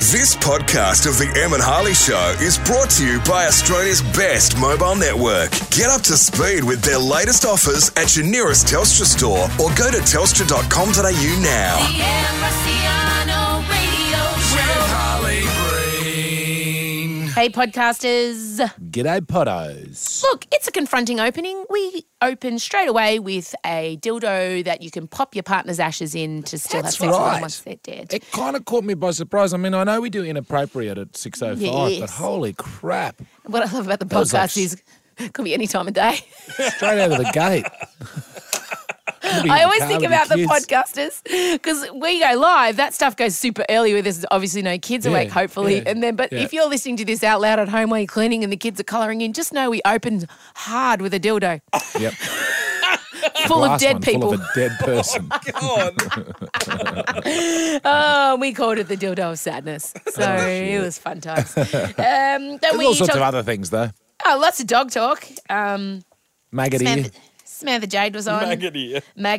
This podcast of the Em and Harley Show is brought to you by Australia's best mobile network. Get up to speed with their latest offers at your nearest Telstra store or go to telstra.com.au now. The Em Rusciano Radio Show. Harley Green. Hey, podcasters. G'day, Pottos. Look, it's a confronting opening. We open straight away with a dildo that you can pop your partner's ashes in to still That's have sex with right. them once they're dead. It kind of caught me by surprise. I mean, I know we do inappropriate at 6:05, Yes. but holy crap. What I love about the was like podcast is it could be any time of day. Straight out of the gate. I always think about the podcasters because we go live. That stuff goes super early where there's obviously no kids awake, hopefully. yeah, And then, but yeah. if you're listening to this out loud at home while you're cleaning and the kids are colouring in, just know we opened hard with a dildo Yep. full of Last dead one, people. Full of a dead person. Oh, we called it the dildo of sadness. So it was fun times. Then There's we all sorts talk- of other things, though. lots of dog talk. Maggoty. Samantha Jade was on. Maggoty.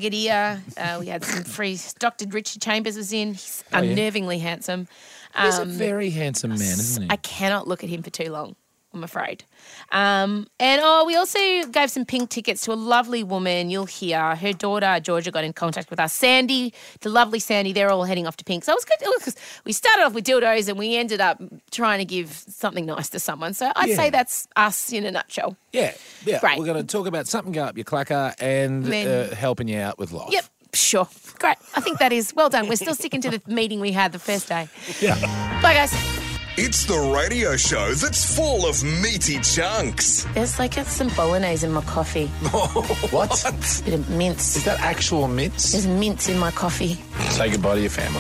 We had some free. Dr. Richard Chambers was in. He's unnervingly handsome. He's a very handsome man, isn't he? I cannot look at him for too long, I'm afraid. And we also gave some pink tickets to a lovely woman. You'll hear her daughter, Georgia, got in contact with us. Sandy, the lovely Sandy, they're all heading off to pink. So it was good. Because we started off with dildos and we ended up trying to give something nice to someone. So I'd say that's us in a nutshell. Yeah. Great. We're going to talk about something go up your clacker and Then- helping you out with life. Yep, sure. Great. I think that is well done. We're still sticking to the meeting we had the first day. Yeah. Bye, guys. It's the radio show that's full of meaty chunks. There's like some bolognese in my coffee. What? Bit of mince. Is that actual mince? There's mince in my coffee. Say goodbye to your family.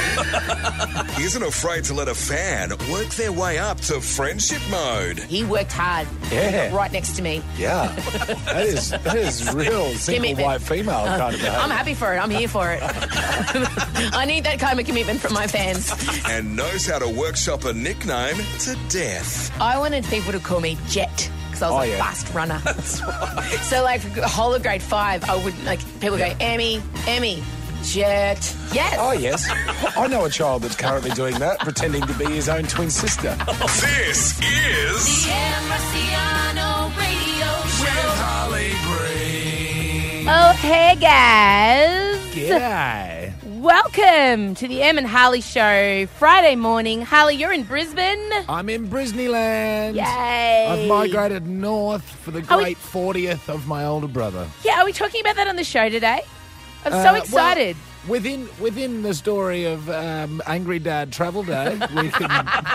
Isn't afraid to let a fan work their way up to friendship mode. He worked hard. Yeah. Right next to me. Yeah. That is real single Commitment. white female kind of behaviour. I'm happy for it. I'm here for it. I need that kind of commitment from my fans. And knows how to workshop a nickname to death. I wanted people to call me Jet because I was a fast runner. That's right. So like for the whole of grade 5, I would people go, Emmy, Jet. Yes. Oh, yes. I know a child that's currently doing that, pretending to be his own twin sister. This is The Em Rusciano Radio Show. Harley Green. Oh, hey guys. G'day. Welcome to the Em and Harley Show Friday morning. Harley, you're in Brisbane. I'm in Brisneyland. Yay. I've migrated north for the Are we- great 40th of my older brother. Yeah, are we talking about that on the show today? I'm so excited. Well, within the story of Angry Dad Travel Day, we can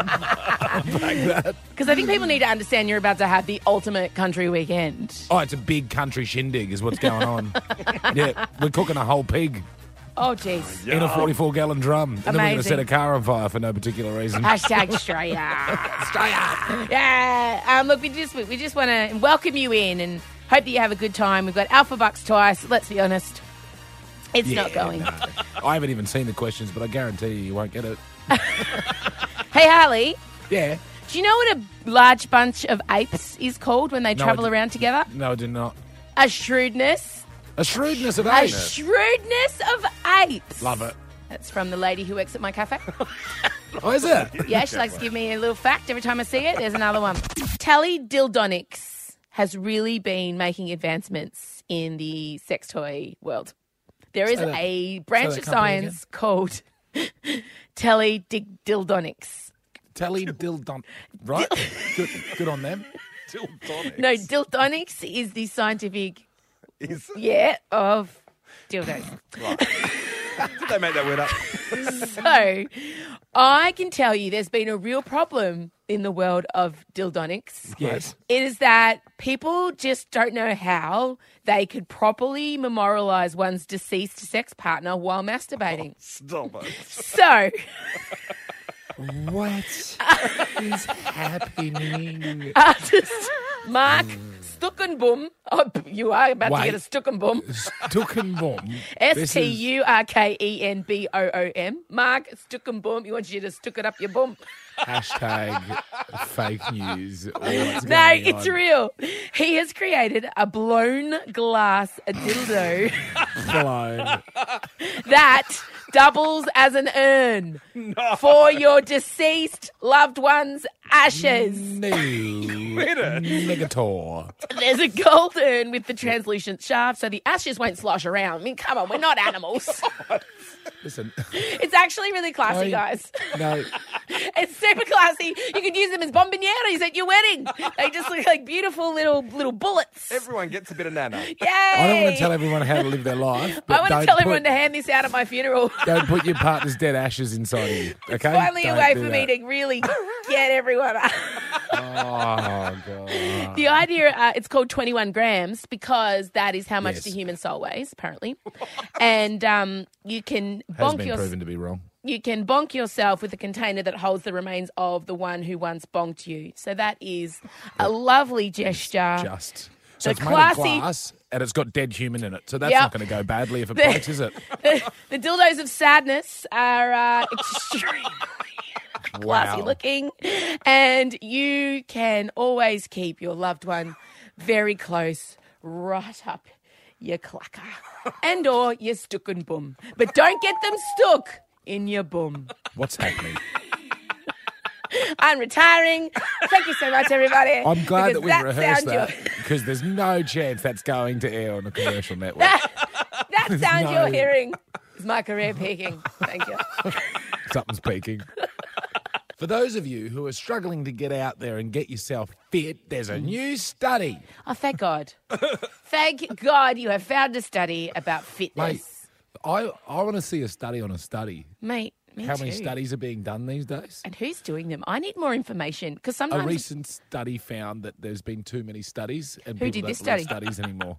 unpack that. Because I think people need to understand you're about to have the ultimate country weekend. Oh, it's a big country shindig is what's going on. Yeah, we're cooking a whole pig Oh, jeez. in a 44-gallon drum. And then we're going to Amazing. set a car on fire for no particular reason. Hashtag Australia. Australia. Yeah. Look, we just want to welcome you in and hope that you have a good time. We've got Alpha Bucks twice. Let's be honest. It's not going. no. I haven't even seen the questions, but I guarantee you won't get it. Hey, Harley, Yeah. do you know what a large bunch of apes is called when they No, I travel do- around together? No, I did not. A shrewdness. A shrewdness of A eight. shrewdness of apes. Love it. That's from the lady who works at my cafe. Oh, is it? Yeah, she likes to give me a little fact every time I see it. There's another one. Tally Dildonics has really been making advancements in the sex toy world. There is Say that- a branch say of that company science called Tally Dildonics. Telly Dildon. Right? Good on them. No, Dildonics is the scientific, of dildos. Did they make that word up? So, I can tell you there's been a real problem in the world of dildonics. Yes. It is that people just don't know how they could properly memorialise one's deceased sex partner while masturbating. Stop it. So, What is happening? artist Mark Stuckenboom. Oh, you are about to Wait. get a Stuckenboom. Stuckenboom. Stuckenboom. Mark Stuckenboom. He wants you to stuck it up your bum. Hashtag fake news. Or what's No, going it's on. real. He has created a blown glass dildo Blown. that doubles as an urn for your deceased loved one's ashes. No. Negator. There's a gold urn with the translucent shaft, so the ashes won't slosh around. I mean, come on, we're not animals. Listen. It's actually really classy, guys. No. It's super classy. You could use them as bombonieros at your wedding. They just look like beautiful little bullets. Everyone gets a bit of nana. Yay! I don't want to tell everyone how to live their life. But I want to don't tell put- everyone to hand this out at my funeral. Don't put your partner's dead ashes inside of you. Okay? Finally Don't a way do for that. me to really get everyone up. Oh, God. The idea, it's called 21 grams because that is how much Yes. the human soul weighs, apparently. And you can Has bonk been proven to be wrong. You can bonk yourself with a container that holds the remains of the one who once bonked you. So that is a lovely gesture. Just. So The it's made classy- of glass and it's got dead human in it. So that's Yep. not going to go badly if it breaks, is it? The dildos of sadness are extremely classy looking. And you can always keep your loved one very close, right up your clacker. And or your stuck and bum. But don't get them stuck in your bum. What's happening? I'm retiring. Thank you so much, everybody. I'm glad that Because we've rehearsed sound that because there's no chance that's going to air on a commercial network. That sound No. you're hearing is my career peaking. Thank you. Something's peaking. For those of you who are struggling to get out there and get yourself fit, there's a new study. Oh, thank God. Thank God you have found a study about fitness. Mate, I want to see a study on a study. Mate, me How too. many studies are being done these days? And who's doing them? I need more information because A sometimes recent study found that there's been too many studies and Who people did don't this believe study? studies anymore.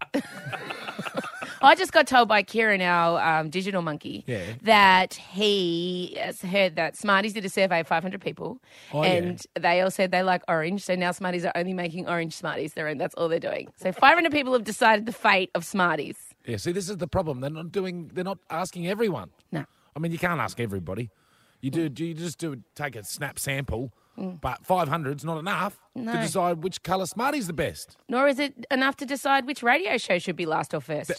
I just got told by Kieran, our digital monkey, Yeah. that he has heard that Smarties did a survey of 500 people, Oh, and they all said they like orange. So now Smarties are only making orange Smarties. That's all they're doing. So 500 people have decided the fate of Smarties. Yeah, see, this is the problem. They're not asking everyone. No. I mean, you can't ask everybody. You just take a snap sample, but 500's not enough to No. decide which colour Smartie's the best. Nor is it enough to decide which radio show should be last or first.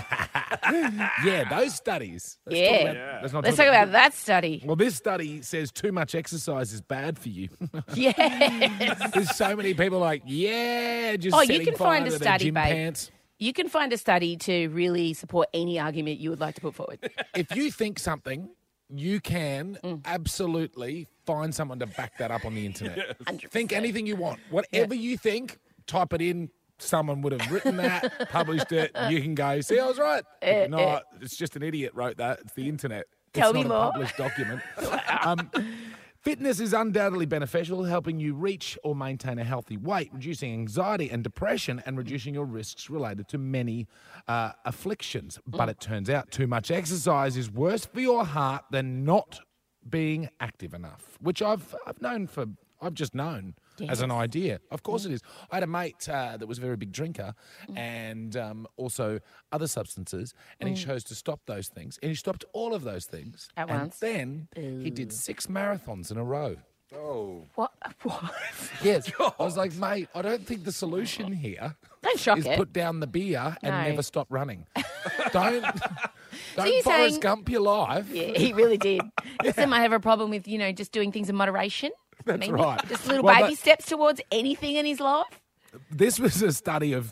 Yeah, those studies. Yeah. Let's Let's talk about that study. Well, this study says too much exercise is bad for you. Yes. There's so many people like, just Oh, you setting can find fire a to their study, gym babe. pants. You can find a study to really support any argument you would like to put forward. If you think something, you can absolutely find someone to back that up on the internet. 100%. Think anything you want. Whatever you think, type it in. Someone would have written that, published it. You can go, see, I was right. No, it's just an idiot wrote that. It's the internet. Tell it's me not more. a published document. Fitness is undoubtedly beneficial, helping you reach or maintain a healthy weight, reducing anxiety and depression, and reducing your risks related to many afflictions. But it turns out too much exercise is worse for your heart than not being active enough, which I've just known as an idea. Of course it is. I had a mate that was a very big drinker and also other substances, and he chose to stop those things. And he stopped all of those things. At and once? then he did 6 marathons in a row. What? Yes. I was like, mate, I don't think the solution here Don't shock is it. put down the beer and No. never stop running. don't you're Forrest saying- Gump your life. Yeah, he really did. Listen, I have a problem with, just doing things in moderation. That's Maybe. right. Just little Well, baby steps towards anything in his life. This was a study of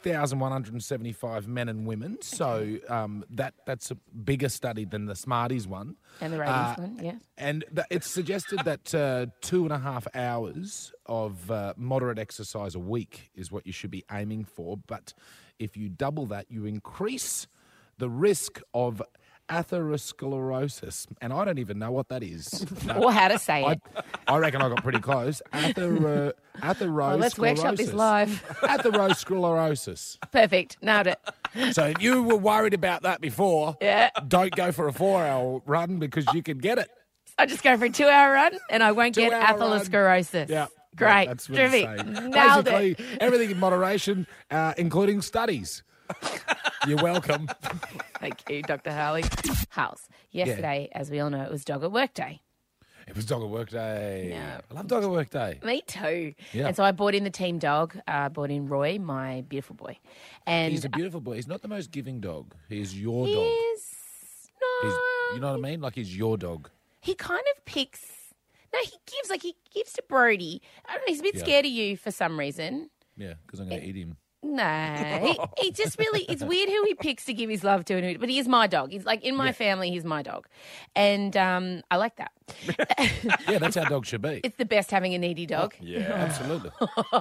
3,175 men and women, so that's a bigger study than the Smarties one. And the ratings one, yeah. And it's suggested that 2.5 hours of moderate exercise a week is what you should be aiming for. But if you double that, you increase the risk of atherosclerosis. And I don't even know what that is. Or how to say it. I reckon I got pretty close. Atherosclerosis. Well, let's workshop this live. Atherosclerosis. Perfect. Nailed it. So if you were worried about that before, Yeah. don't go for a 4-hour run because you can get it. I just go for a 2-hour run and I won't get 2-hour run. atherosclerosis. Yeah. Great. That's what Terrific. it's saying. Nailed Basically, it. everything in moderation, including studies. You're welcome. Thank you, Dr. Harley. House. Yesterday, as we all know, it was Dog at Work Day. It was Dog at Work Day. Yeah. I love Dog at Work Day. Me too. Yeah. And so I brought in the team dog, brought in Roy, my beautiful boy. And He's a beautiful boy. He's not the most giving dog. He's your he dog. is not You know what I mean? Like he's your dog. He kind of picks. No, he gives to Brody. I don't know. He's a bit scared of you for some reason. Yeah, because I'm going to eat him. No, he just really, it's weird who he picks to give his love to, but he is my dog. He's like, in my family, he's my dog. And I like that. Yeah, that's how dogs should be. It's the best having a needy dog. Yeah. Absolutely.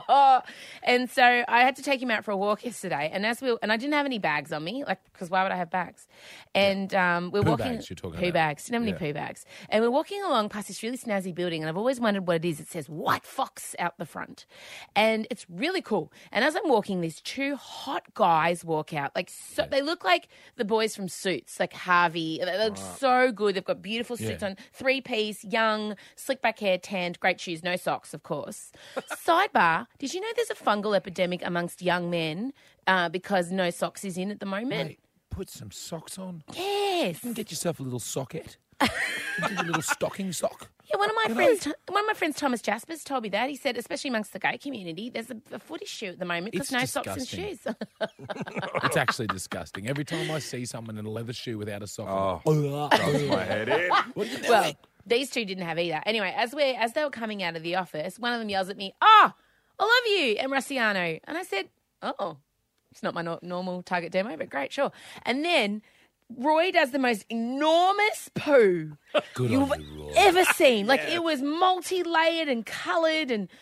And so I had to take him out for a walk yesterday, and I didn't have any bags on me, like, because why would I have bags? And we're Poo walking. bags you're talking poo about. bags. Didn't have any Yeah. poo bags. And we're walking along past this really snazzy building, and I've always wondered what it is. It says White Fox out the front, and it's really cool. And as I'm walking, these two hot guys walk out. Like, so, they look like the boys from Suits, like Harvey. They look so good. They've got beautiful suits on, 3-piece, young, slick back hair, tanned, great shoes, no socks, of course. Sidebar: did you know there's a fungal epidemic amongst young men because no socks is in at the moment? Mate, put some socks on. Yes. You can get yourself a little socket. Get a little stocking sock. Yeah, one of my friends, Thomas Jaspers, told me that. He said, especially amongst the gay community, there's a foot issue at the moment because It's no socks and disgusting. shoes. It's actually disgusting. Every time I see someone in a leather shoe without a sock, Does my head in. Well, these two didn't have either. Anyway, as they were coming out of the office, one of them yells at me, "Oh, I love you, and Rossiano." And I said, "Oh, it's not my normal Target demo, but great, sure." And then Roy does the most enormous poo Good you've on you, Roy. ever seen. Like, it was multi-layered and coloured, and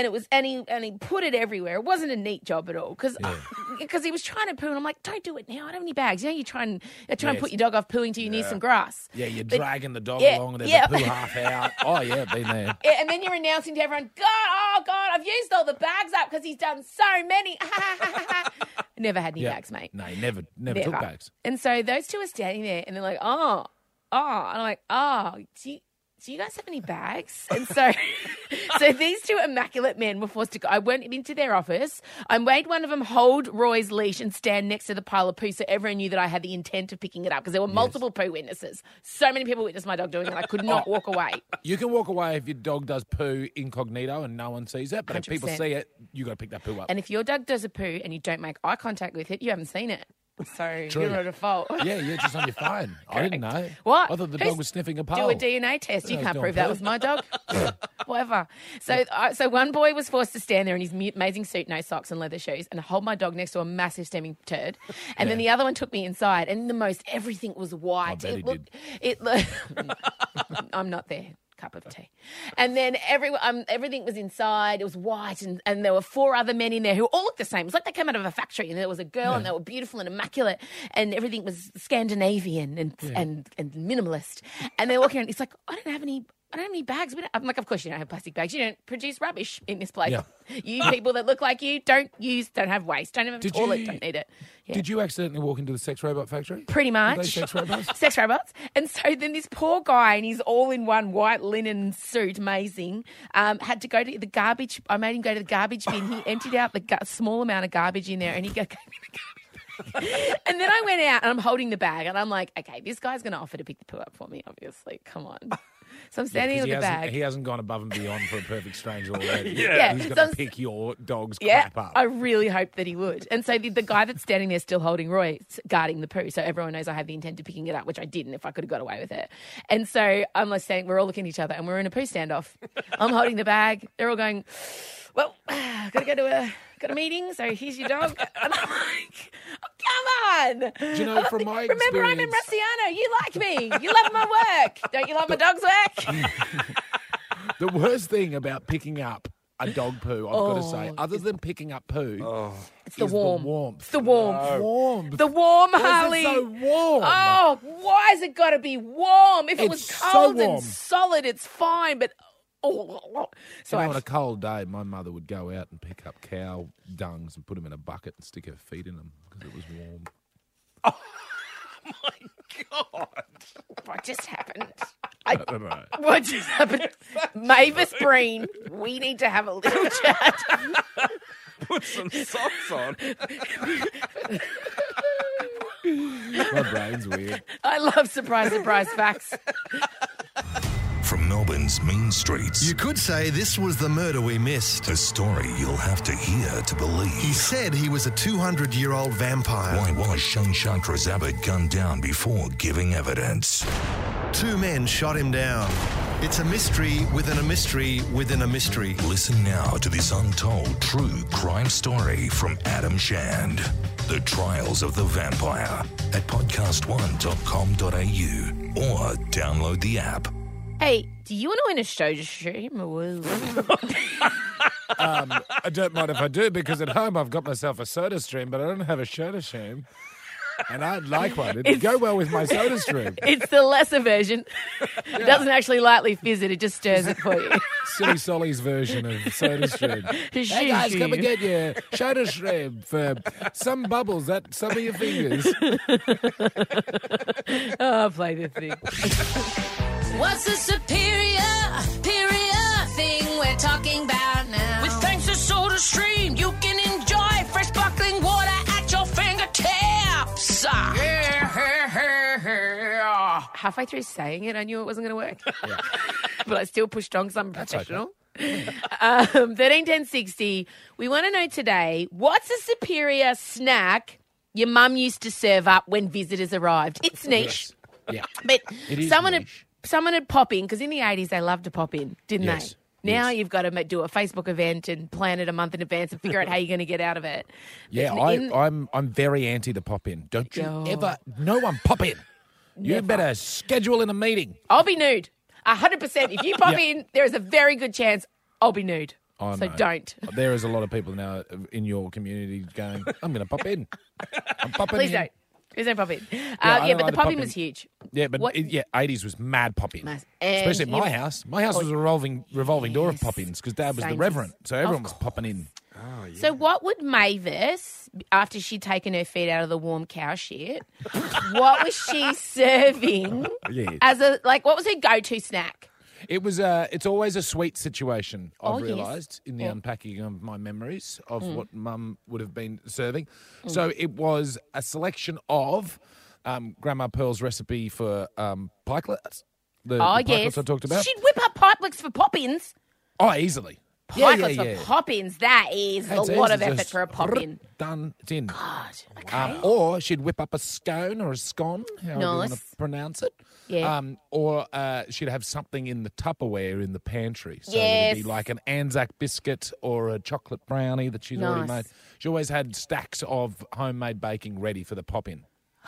he put it everywhere. It wasn't a neat job at all because he was trying to poo, and I'm like, don't do it now. I don't have any bags. You know, you try and put your dog off pooing till you need some grass. Yeah, you're But- dragging the dog yeah, along and there's yeah. a poo half out. Oh, yeah, been there. Yeah, and then you're announcing to everyone, God, I've used all the bags up because he's done so many. Never had any bags, mate. No, never took bags. And so those two are standing there, and they're like, oh. And I'm like, oh, do you guys have any bags? And so these two immaculate men were forced to go. I went into their office. I made one of them hold Roy's leash and stand next to the pile of poo so everyone knew that I had the intent of picking it up because there were multiple poo witnesses. So many people witnessed my dog doing it, and I could not walk away. You can walk away if your dog does poo incognito and no one sees it, but if people 100%. see it, you got to pick that poo up. And if your dog does a poo and you don't make eye contact with it, you haven't seen it. So True. you're not at fault. Yeah, just on your phone. I didn't know. What? I thought the Who's- dog was sniffing a pole. Do a DNA test. You I was can't doing prove that poo. was my dog. Whatever. So one boy was forced to stand there in his amazing suit, no socks and leather shoes, and hold my dog next to a massive steaming turd. And then the other one took me inside, and everything was white. I bet It looked. I'm not there. Cup of tea. And then everything was inside. It was white, and there were 4 other men in there who all looked the same. It was like they came out of a factory, and there was a girl, and they were beautiful and immaculate, and everything was Scandinavian and minimalist. And they're walking around. It's like, I don't have any bags. I'm like, of course you don't have plastic bags. You don't produce rubbish in this place. Yeah. You people that look like you don't have waste. Don't have a toilet. Don't need it. Yeah. Did you accidentally walk into the sex robot factory? Pretty Were they much. sex robots? Sex robots. And so then this poor guy in his all-in-one white linen suit, amazing, had to go to the garbage. I made him go to the garbage bin. He emptied out the small amount of garbage in there, and he gave me the garbage. And then I went out, and I'm holding the bag, and I'm like, okay, this guy's going to offer to pick the poo up for me, obviously. Come on. So I'm standing with the bag. He hasn't gone above and beyond for a perfect stranger already. Yeah. He's So going I'm- to pick your dog's Yeah, crap up. I really hoped that he would. And so the guy that's standing there still holding Roy, guarding the poo, so everyone knows I have the intent of picking it up, which I didn't if I could have got away with it. And so I'm like saying, we're all looking at each other, and we're in a poo standoff. I'm holding the bag. They're all going, well, got to go to a meeting, so here's your dog. And I'm like, oh, come on. Do you know, from my Remember, I'm in experience- Rossiano. You like me. You love my work. Don't you love my dog's work? The worst thing about picking up a dog poo, I've got to say, other than picking up poo, It's the is warmth. the warmth. It's the warmth. Warmth. The warm, Why is Harley. it so warm? Oh, why has it got to be warm? If it was It's so cold warm. and solid, it's fine. But so On a cold day, my mother would go out and pick up cow dungs and put them in a bucket and stick her feet in them because it was warm. what just happened? Right. What just happened? Mavis Breen, we need to have a little chat. Put some socks on. My brain's weird. I love surprise facts. From Melbourne's mean streets, You could say this was the murder we missed. a story you'll have to hear to believe. He said he was a 200-year-old vampire. Why was Shane Chandra's Abbott gunned down before giving evidence? 2 men shot him down. It's a mystery within a mystery within a mystery. Listen now to this untold true crime story from Adam Shand. The Trials of the Vampire at podcast1.com.au or download the app. Hey, do you want to win a soda stream? I don't mind if I do, because at home I've got myself a soda stream, but I don't have a soda stream. And I'd like one. It'd go well with my soda stream. It's the lesser version. It doesn't actually lightly fizz it just stirs it for you. Silly Solly's version of soda stream. Hey guys, come and get your soda stream for some bubbles at some of your fingers. Oh, play the thing. What's the superior thing we're talking about now? With thanks to Soda Stream, you can enjoy fresh sparkling water at your fingertips. Halfway through saying it, I knew it wasn't going to work. But I still pushed on because I'm a professional. 131060, we want to know today, what's a superior snack your mum used to serve up when visitors arrived? It's niche. Yeah. But It is someone niche. would pop in, because in the 80s they loved to pop in, didn't Yes. they? Now Yes. you've got to do a Facebook event and plan it a month in advance and figure out how you're going to get out of it. Yeah, But I'm very anti the pop in. Don't you Oh. ever, no one pop in. You Never. better schedule in a meeting. I'll be nude. 100%. If you pop Yeah. in, there is a very good chance I'll be nude. Oh, So no. don't. There is a lot of people now in your community going, I'm going to pop in. I'm popping Please in. don't. Please don't pop in. I Yeah, don't but like the the popping pop-in. was huge. Yeah, but What- 80s was mad pop in. Mass- Especially and at my you- house. My house was a revolving door of pop ins because Dad was the Same. Reverend. So everyone Of was popping in. So what would Mavis, after she'd taken her feet out of the warm cow shit, what was she serving Yeah. as what was her go-to snack? It was it's always a sweet situation, Oh, I've yes. realised, in the Yeah. unpacking of my memories of what Mum would have been serving. So it was a selection of Grandma Pearl's recipe for pikelets. The Oh, pikelets yes. I talked about. She'd whip up pikelets for pop-ins. Oh, easily. Pikelets for pop-ins. That is It's a lot easy, of effort just for a pop-in. Done. It's in. God, okay. Or she'd whip up a scone or a scone, however you want to Nice. pronounce it. Yeah. Or she'd have something in the Tupperware in the pantry. So Yes. it'd be like an Anzac biscuit or a chocolate brownie that she's already Nice. made. She always had stacks of homemade baking ready for the pop-in.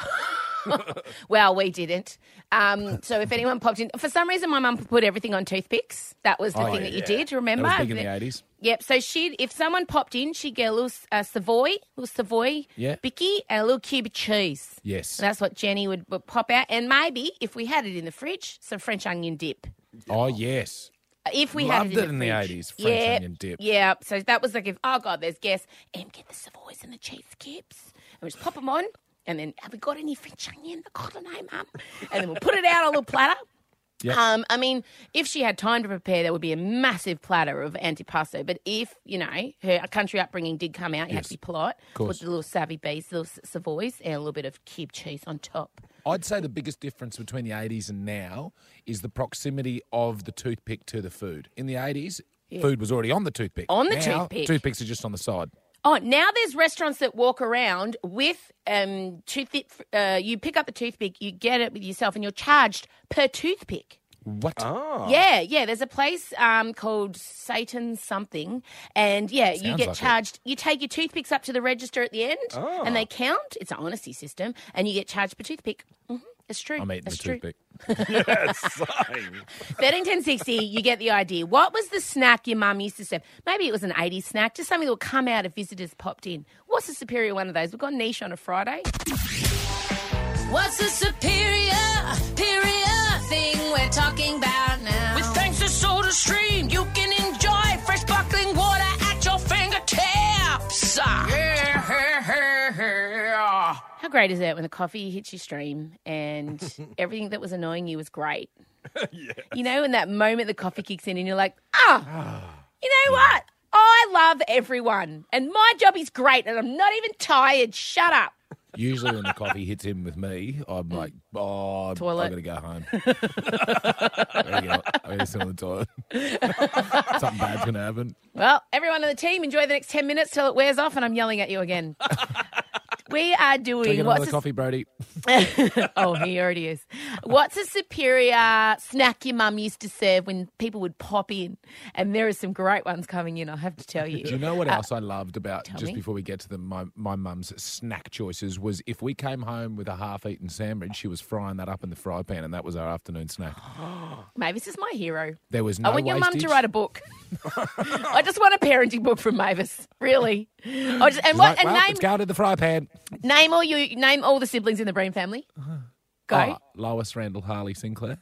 Well, we didn't. So if anyone popped in, for some reason, my mum put everything on toothpicks. That was the Oh, thing that you yeah. did. Remember? That was big in the 80s. Yep. So if someone popped in, she'd get a little Savoy Yeah. bicky, and a little cube of cheese. Yes. And that's what Jenny would pop out, and maybe if we had it in the fridge, some French onion dip. Oh, yes. If we Loved had it it in the in the fridge. 80s, French onion dip. Yeah. So that was like, oh God, there's guests. Get the Savoys and the cheese cubes, and we just pop them on. And then, have we got any French onion? I don't know, Mum. And then we'll put it out on a little platter. Yep. I mean, if she had time to prepare, there would be a massive platter of antipasto. But if, her country upbringing did come out, you had to be polite. course. Put the little savvy bees, little Savoys, and a little bit of cube cheese on top. I'd say the biggest difference between the 80s and now is the proximity of the toothpick to the food. In the 80s, food was already on the toothpick. On the Now, toothpick. Toothpicks are just on the side. Oh, now there's restaurants that walk around with toothpick. You pick up the toothpick, you get it with yourself, and you're charged per toothpick. What? Yeah. There's a place called Satan something, and you Sounds get like it. charged. You take your toothpicks up to the register at the end, and they count. It's an honesty system, and you get charged per toothpick. It's true. I'm eating That's the true. toothpick. 131060, you get the idea. What was the snack your mum used to serve? Maybe it was an 80s snack, just something that would come out if visitors popped in. What's the superior one of those? We've got niche on a Friday. What's the superior thing we're talking about now? With thanks to Soda Stream, you can enjoy fresh sparkling water at your fingertips. How great is it when the coffee hits your stream and everything that was annoying you was great? You know, in that moment the coffee kicks in and you're like, you know what? I love everyone and my job is great and I'm not even tired. Shut up. Usually when the coffee hits in with me, I'm like, oh, Toilet. I've got to go home. I got to sit on the toilet. Something bad's going to happen. Well, everyone on the team, enjoy the next 10 minutes till it wears off and I'm yelling at you again. We are Can I doing get what's another coffee, Brody? Oh, he already is. What's a superior snack your mum used to serve when people would pop in? And there are some great ones coming in, I have to tell you. Do you know what else I loved about, just me. before we get to my mum's snack choices, was if we came home with a half-eaten sandwich, she was frying that up in the fry pan, and that was our afternoon snack. Mavis is my hero. There was no I want your mum to wastage. write a book. I just want a parenting book from Mavis, really. She's like, well, let's go to the fry pan. Name all the siblings in the Breen family. Go. Oh, Lois, Randall, Harley, Sinclair.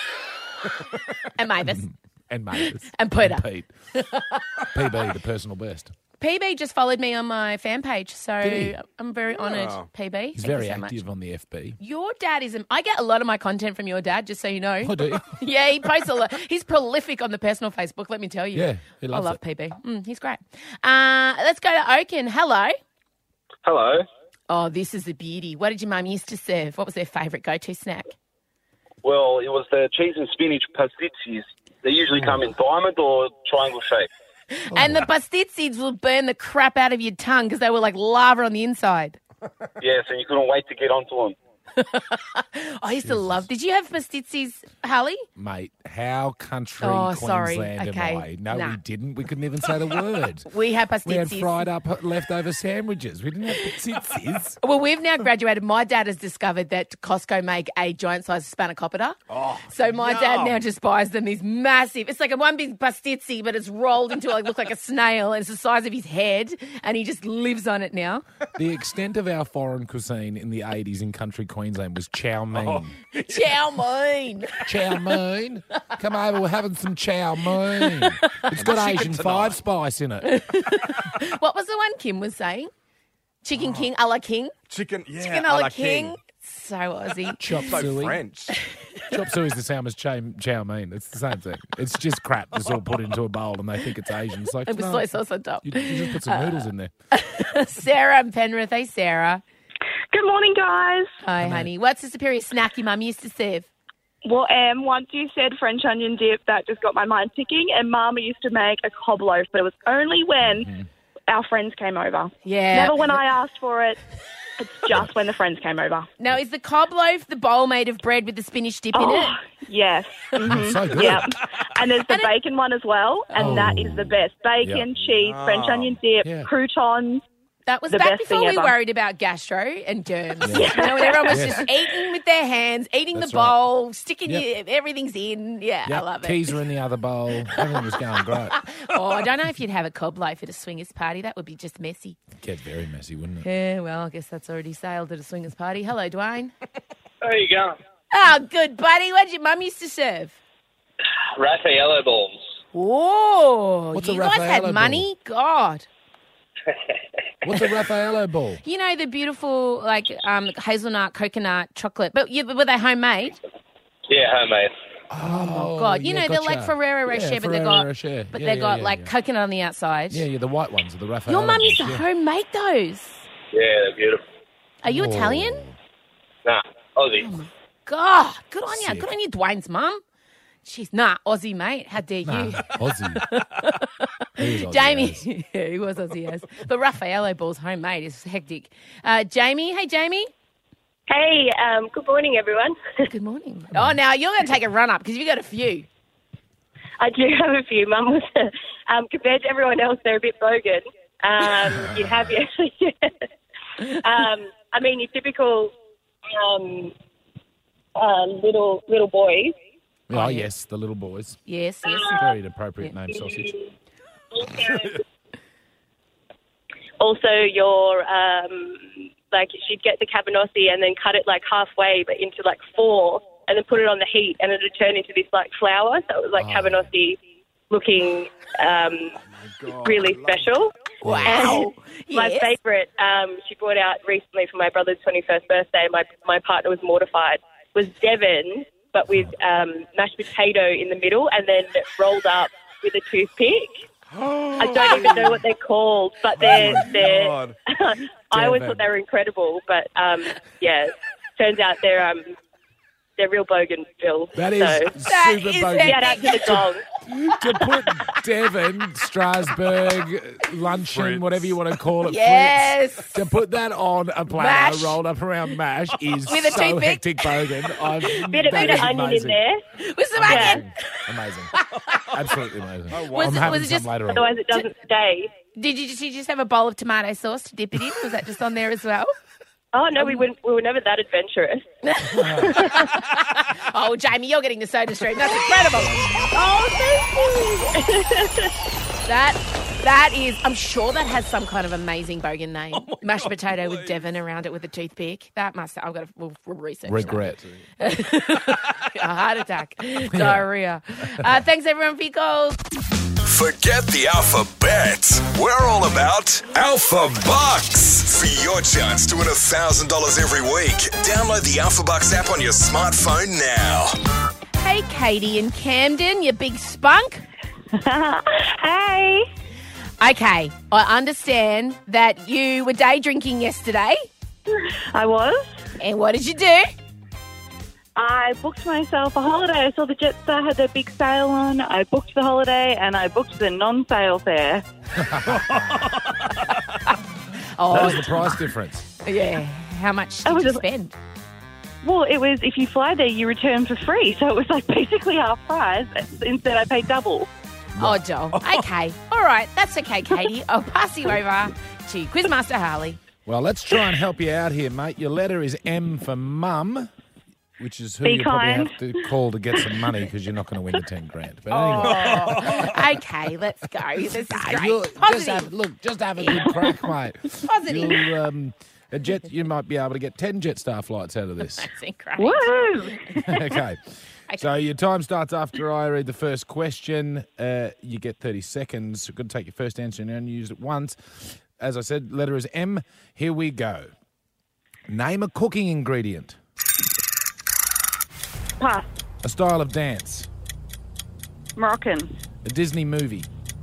And Mavis. And Mavis. And Peter. And Pete. PB, the personal best. PB just followed me on my fan page, so Did he? I'm very honoured, PB. He's Thank very you so much. active on the FB. Your dad is... I get a lot of my content from your dad, just so you know. Oh, do you? Yeah, he posts a lot. He's prolific on the personal Facebook, let me tell you. Yeah, he loves I love it. PB. He's great. Let's go to Oaken. Hello. Hello. Oh, this is a beauty. What did your mum used to serve? What was their favourite go-to snack? Well, it was the cheese and spinach pastizzis. They usually come in diamond or triangle shape. And the pastizzis will burn the crap out of your tongue because they were like lava on the inside. Yes, and you couldn't wait to get onto them. I used to love... Did you have pastizzis, Hallie? Mate, how country Oh, sorry. Queensland Okay. am I? No, Nah. we didn't. We couldn't even say the word. We had We had pastizzis. fried up leftover sandwiches. We didn't have pastizzis. Well, we've now graduated. My dad has discovered that Costco make a giant-sized spanakopita. Oh, so my dad now just buys them these massive... It's like a one big pastizzi, but it's rolled into look like a snail, and it's the size of his head, and he just lives on it now. The extent of our foreign cuisine in the 80s in country Queensland was chow mein. Chow mein. Chow mein. Come over, we're having some chow mein. It's got Asian five spice in it. What was the one Kim was saying? Chicken King a la King? Chicken, yeah, Chicken a a la la King. So Aussie. Chop So suey. French. Chop suey is the same as chow mein. It's the same thing. It's just crap that's all put into a bowl and they think it's Asian. It's like, With no, soy sauce on top. you just put some noodles in there. Sarah and Penrith. Hey, Sarah. Good morning, guys. Hi, honey. What's the superior snack your mum used to serve? Well, once you said French onion dip, that just got my mind ticking. And Mama used to make a cob loaf, but it was only when our friends came over. Yeah. Never when I asked for it. It's just when the friends came over. Now, is the cob loaf the bowl made of bread with the spinach dip in Oh, it? yes. Mhm. So good. Yeah. And there's the bacon one as well, and that is the best. Bacon, cheese, French onion dip, Yeah. croutons. That was The back best before thing we ever. worried about gastro and germs. Yeah. You know, when everyone was Yes. just eating with their hands, eating That's the right. bowl, sticking Yep. everything's in. Yeah, I Yep, love it. keys are in the other bowl. Everything was going great. Oh, I don't know if you'd have a cob loaf at a swingers party. That would be just messy. Get very messy, wouldn't it? Yeah, well, I guess that's already sailed at a swingers party. Hello, Dwayne. There you go. Oh, good, buddy. What did your mum used to serve? Raffaello balls. Oh, What's a you guys had Raffaello money? God. What's a Raffaello ball? You know, the beautiful, hazelnut, coconut, chocolate. But were they homemade? Yeah, homemade. Oh, God, you yeah, know, they're gotcha. like Ferrero Rocher, Yeah, but they Ferrero got, Rocher. but Yeah, they yeah, got yeah, like yeah. coconut on the outside. Yeah, the white ones are the Raffaello Your mum used to balls, yeah. homemade those. Yeah, they're beautiful. Are you Oh. Italian? Nah, Aussie. God, good on you. Sick. Good on you, Dwayne's mum. She's Aussie, mate. How dare Nah, you? Aussie. He was Aussie Jamie, as. yeah, he was Aussie, yes. But Raffaello balls homemade is hectic. Jamie, hey, Jamie. Hey, good morning, everyone. Good morning. Oh, now you're going to take a run up because you've got a few. I do have a few. Mum was, compared to everyone else, they're a bit bogan. You'd have your, I mean, your typical little boys. Oh, yes, the little boys. Yes, yes. Very appropriate name, sausage. Also, your she'd get the cabanossi and then cut it like halfway, but into like four, and then put it on the heat, and it would turn into this like flour. So it was like cabanossi looking, really special. Wow. And my Yes. favourite, she brought out recently for my brother's 21st birthday. My partner was mortified. Was Devon, but with mashed potato in the middle, and then rolled up with a toothpick. I don't even know what they're called, but they're. God. I always Devon. thought they were incredible, but yeah, turns out they're real bogan, Bill. That is So, super is bogan. shout out to the gong. to put Devon, Strasbourg, luncheon, Fritz. whatever you want to call it, Yes. Fritz, to put that on a platter Mash. rolled up around mash is With a so toothpick. hectic, Bogan. Bit of onion in there. With some onion. Amazing. Absolutely amazing. Was I'm it- having was it some just- later on. Otherwise, it doesn't stay. Did you just have a bowl of tomato sauce to dip it in? Was that just on there as well? Oh no, we were never that adventurous. Oh, Jamie, you're getting the Soda Stream. That's incredible. Oh, thank you. That is, I'm sure that has some kind of amazing bogan name. Mashed potato with Devon around it with a toothpick. That must, we'll research Regret. that. A heart attack. Diarrhea. Thanks everyone for your calls. Forget the alphabet. We're all about Alpha Bucks. For your chance to win $1,000 every week, download the Alpha Bucks app on your smartphone now. Hey, Katie in Camden, you big spunk. Hey. Okay, I understand that you were day drinking yesterday. I was. And what did you do? I booked myself a holiday. I saw the Jetstar had their big sale on. I booked the holiday and I booked the non-sale fare. Oh, What was the price difference? yeah. How much I did was you just- spend? Well, it was if you fly there, you return for free. So it was like basically half price. Instead, I paid double. Oh, Joel. Okay. All right. That's okay, Katie. I'll pass you over to Quizmaster Harley. Well, let's try and help you out here, mate. Your letter is M for mum, which is who Be you probably kind. have to call to get some money because you're not going to win the 10 grand. But Oh. anyway, Okay, let's go. This is great. you'll- just Positive. have a good crack, mate. Positive. You might be able to get 10 Jetstar flights out of this. That's great. Woo! Okay. So your time starts after I read the first question. You get 30 seconds. You're going to take your first answer and only use it once. As I said, letter is M. Here we go. Name a cooking ingredient. Pass. A style of dance. Moroccan. A Disney movie.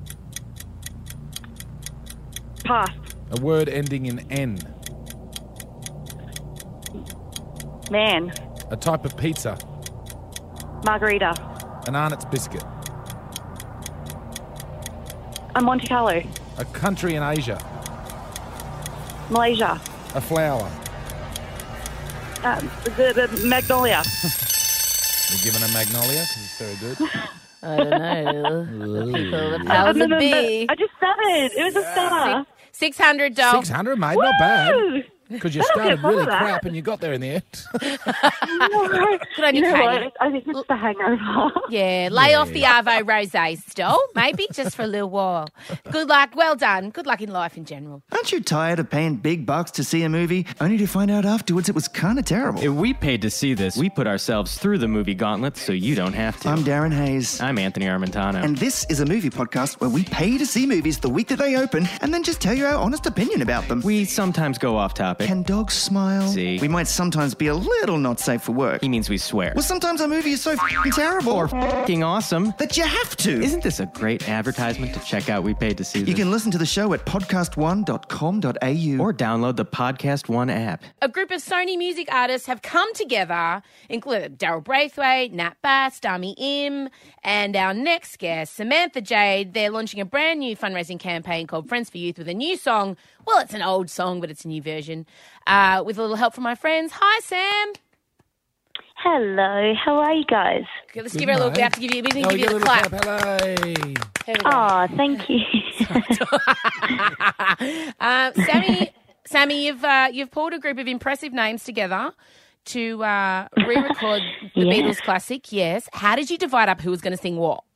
Pass. A word ending in N. Man. A type of pizza. Margarita. An Arnott's biscuit. A Monte Carlo. A country in Asia. Malaysia. A flower. The Magnolia. You're given a magnolia 'cause it's very good. I don't know. The No, powers no, that no, be. I just started. It was a star. $600. 600, mate. Not bad. Woo! Because you I don't started get wrong really with that. crap and you got there in the end. Good on You you, know Katie. what? I think it's the hangover. Yeah, lay off the Arvo Rosé still, maybe just for a little while. Good luck. Well done. Good luck in life in general. Aren't you tired of paying big bucks to see a movie only to find out afterwards it was kind of terrible? If we paid to see this, we put ourselves through the movie gauntlet so you don't have to. I'm Darren Hayes. I'm Anthony Armentano. And this is a movie podcast where we pay to see movies the week that they open and then just tell you our honest opinion about them. we sometimes go off topic. Can dogs smile? See? We might sometimes be a little not safe for work. He means we swear. Well, sometimes a movie is so f***ing terrible Or f***ing awesome. that you have to. Isn't this a great advertisement to check out We Paid to See This? You can listen to the show at podcast1.com.au Or download the Podcast One app. A group of Sony music artists have come together, including Daryl Braithwaite, Nat Bass, Dami Im, and our next guest, Samantha Jade. They're launching a brand new fundraising campaign called Friends for Youth with a new song. Well, it's an old song, but it's a new version. With a little help from my friends. Hi, Sam. Hello, how are you guys? Okay, let's give her a little. We have to give you. We need to Oh, give you get a the little clap. clap. Hello. Here we go. Oh, thank you. Sammy, you've pulled a group of impressive names together to re-record the Yeah. Beatles classic. Yes. How did you divide up who was going to sing what?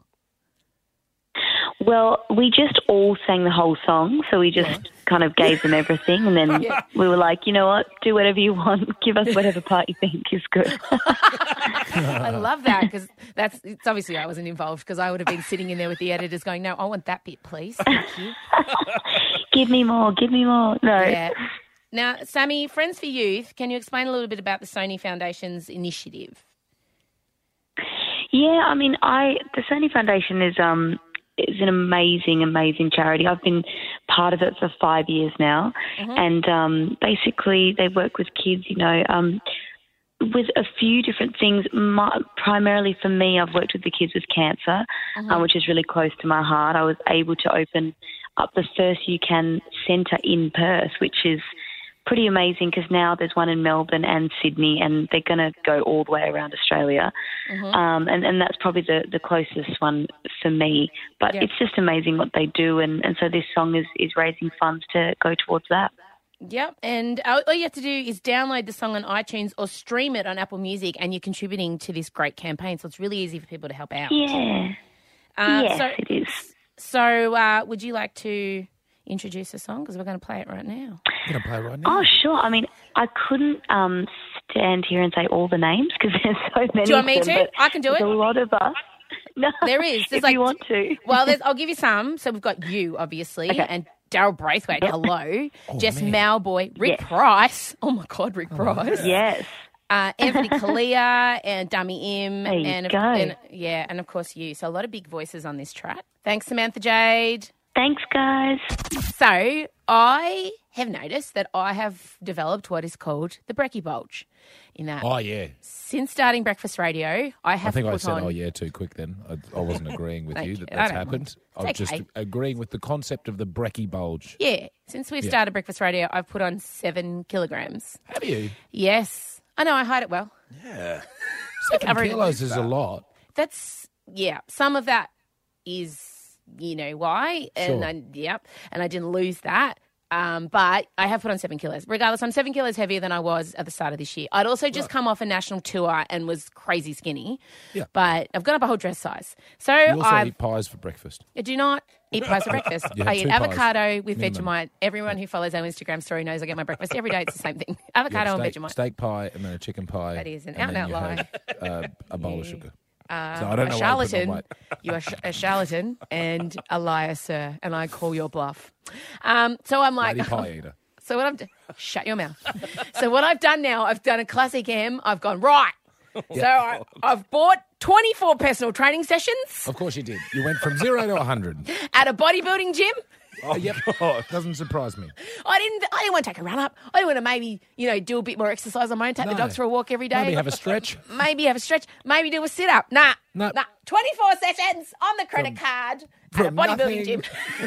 Well, we just all sang the whole song, so we just kind of gave them everything, and then we were like, you know what, do whatever you want, give us whatever part you think is good. I love that because it's obviously I wasn't involved because I would have been sitting in there with the editors going, no, I want that bit, please. Thank you. Give me more. No. Yeah. Now, Sammy, Friends for Youth, can you explain a little bit about the Sony Foundation's initiative? Yeah, I mean, the Sony Foundation is an amazing charity. I've been part of it for 5 years now, and basically they work with kids. You know, with a few different things. Primarily for me, I've worked with the kids with cancer, which is really close to my heart. I was able to open up the First You Can Centre in Perth, which is pretty amazing because now there's one in Melbourne and Sydney, and they're going to go all the way around Australia. And that's probably the closest one for me. But it's just amazing what they do, and so this song is raising funds to go towards that. Yep, and all you have to do is download the song on iTunes or stream it on Apple Music, and you're contributing to this great campaign, so it's really easy for people to help out. Yeah. Yes, it is. So would you like to introduce a song? Because we're going to play it right now. We're going to play it right now. Oh, sure. I mean, I couldn't stand here and say all the names because there's so many. Do you want me of them, to? I can do it. There's a lot of us. No, there is. There's if you want to. Well, I'll give you some. So we've got you, obviously, and Daryl Braithwaite, hello. Jess Malboy, Rick Price. Oh, my God, Rick Price. Yes. Anthony Kalia and Dummy M. There you and, go. And, of course, you. So a lot of big voices on this track. Thanks, Samantha Jade. Thanks, guys. So I have noticed that I have developed what is called the brekkie bulge. In that, oh, yeah. Since starting Breakfast Radio, I have I think put I said, on... oh, yeah, too quick then. I wasn't agreeing with you that I that's don't happened. I was just okay. agreeing with the concept of the brekkie bulge. Yeah. Since we've started Breakfast Radio, I've put on 7 kilograms. Have you? Yes. I know, I hide it well. Yeah. 7 kilos is a lot. That's, some of that is, you know why, and and I didn't lose that. But I have put on 7 kilos. Regardless, I'm 7 kilos heavier than I was at the start of this year. I'd also just come off a national tour and was crazy skinny. Yeah. But I've gone up a whole dress size. So you also eat pies for breakfast. I do not eat pies for breakfast. I eat 2 avocado with minimum. Vegemite. Everyone who follows our Instagram story knows I get my breakfast every day. It's the same thing. Avocado and Vegemite. Steak pie and then a chicken pie. That is an and out-and-out then you lie. have, a bowl of sugar. So a I don't know why charlatan. You are a charlatan and a liar, sir, and I call your bluff. So I'm like... Lady pie eater. So what I'm shut your mouth. So what I've done now, I've done a classic M. I've gone, right. So I've bought 24 personal training sessions. Of course you did. You went from 0 to 100. At a bodybuilding gym. Oh, yep. Doesn't surprise me. I didn't want to take a run up. I didn't want to maybe, do a bit more exercise on my own, take the dogs for a walk every day. Maybe have a stretch. Maybe Maybe do a sit-up. Nah. 24 sessions on the credit card at a bodybuilding gym.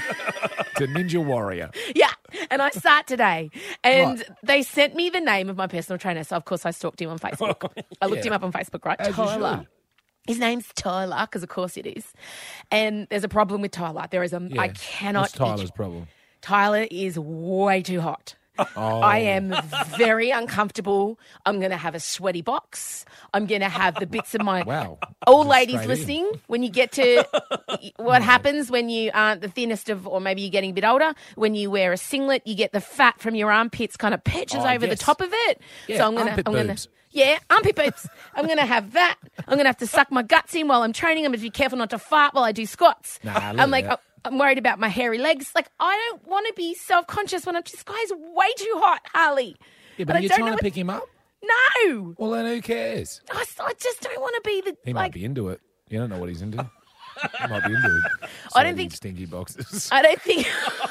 To Ninja Warrior. Yeah. And I start today. And they sent me the name of my personal trainer. So, of course, I stalked him on Facebook. I looked him up on Facebook, right? As Tyler. His name's Tyler, because of course it is. And there's a problem with Tyler. There is I cannot... What's Tyler's problem? Tyler is way too hot. I am very uncomfortable. I'm going to have a sweaty box. I'm going to have the bits of my... Wow. All ladies listening, when you get to what happens when you aren't the thinnest of, or maybe you're getting a bit older, when you wear a singlet, you get the fat from your armpits kind of perches over the top of it. Yeah, so I'm gonna Yeah, armpit boobs. I'm going to have that. I'm going to have to suck my guts in while I'm training. I'm going to be careful not to fart while I do squats. I'm worried about my hairy legs. Like, I don't want to be self-conscious when this guy's way too hot, Harley. Yeah, but are you trying to pick him up? No. Well, then who cares? I just don't want to be the... He might be into it. You don't know what he's into. He might be into it. I don't think... Stinky boxes. I don't think...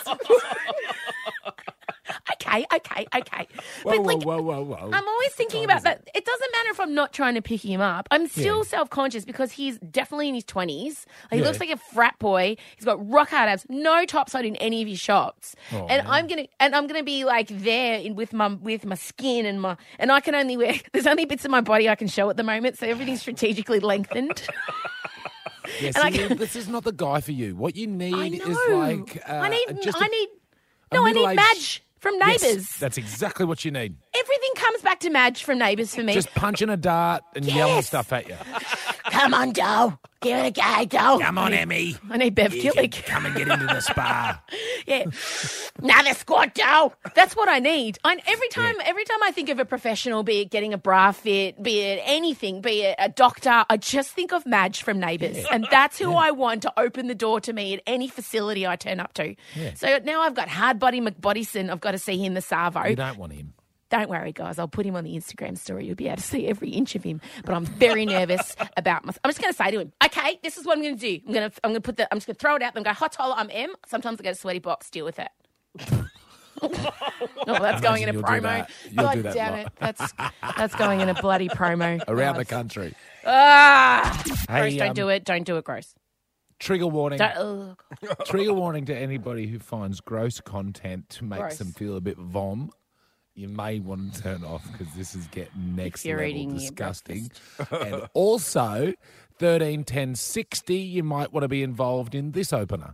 Okay. Whoa. I'm always thinking about that. It doesn't matter if I'm not trying to pick him up. I'm still self-conscious because he's definitely in his 20s. He looks like a frat boy. He's got rock hard abs, no topside in any of his shots. I'm gonna be like there with my skin and I can only wear. There's only bits of my body I can show at the moment, so everything's strategically lengthened. Yes, this is not the guy for you. What you need is like I need Madge from Neighbours. Yes, that's exactly what you need. Everything comes back to Madge from Neighbours for me. Just punching a dart and yelling stuff at you. Come on, doll. Give it a go, doll. Come on, Emmy. I need Bev Killick. Come and get into the spa. Yeah. Another squat, doll. That's what I need. Every time I think of a professional, be it getting a bra fit, be it anything, be it a doctor, I just think of Madge from Neighbours. Yeah. And that's who I want to open the door to me at any facility I turn up to. Yeah. So now I've got Hardbody McBodyson. I've got to see him the Savo. You don't want him. Don't worry, guys. I'll put him on the Instagram story. You'll be able to see every inch of him. But I'm very nervous about I'm just going to say to him, okay, this is what I'm going to do. I'm just going to throw it out and go, hot Tyler, I'm M. Sometimes I get a sweaty box. Deal with it. that's going in a You'll do promo. that. You'll God do that damn lot. it. That's going in a bloody promo. Around the country. Gross, Hey, don't do it. Don't do it, gross. Trigger warning. Don't, Trigger warning to anybody who finds gross content to make Gross. them feel a bit vom. You may want to turn off because this is getting next you're level eating your disgusting. And also, 13 10 60, you might want to be involved in this opener.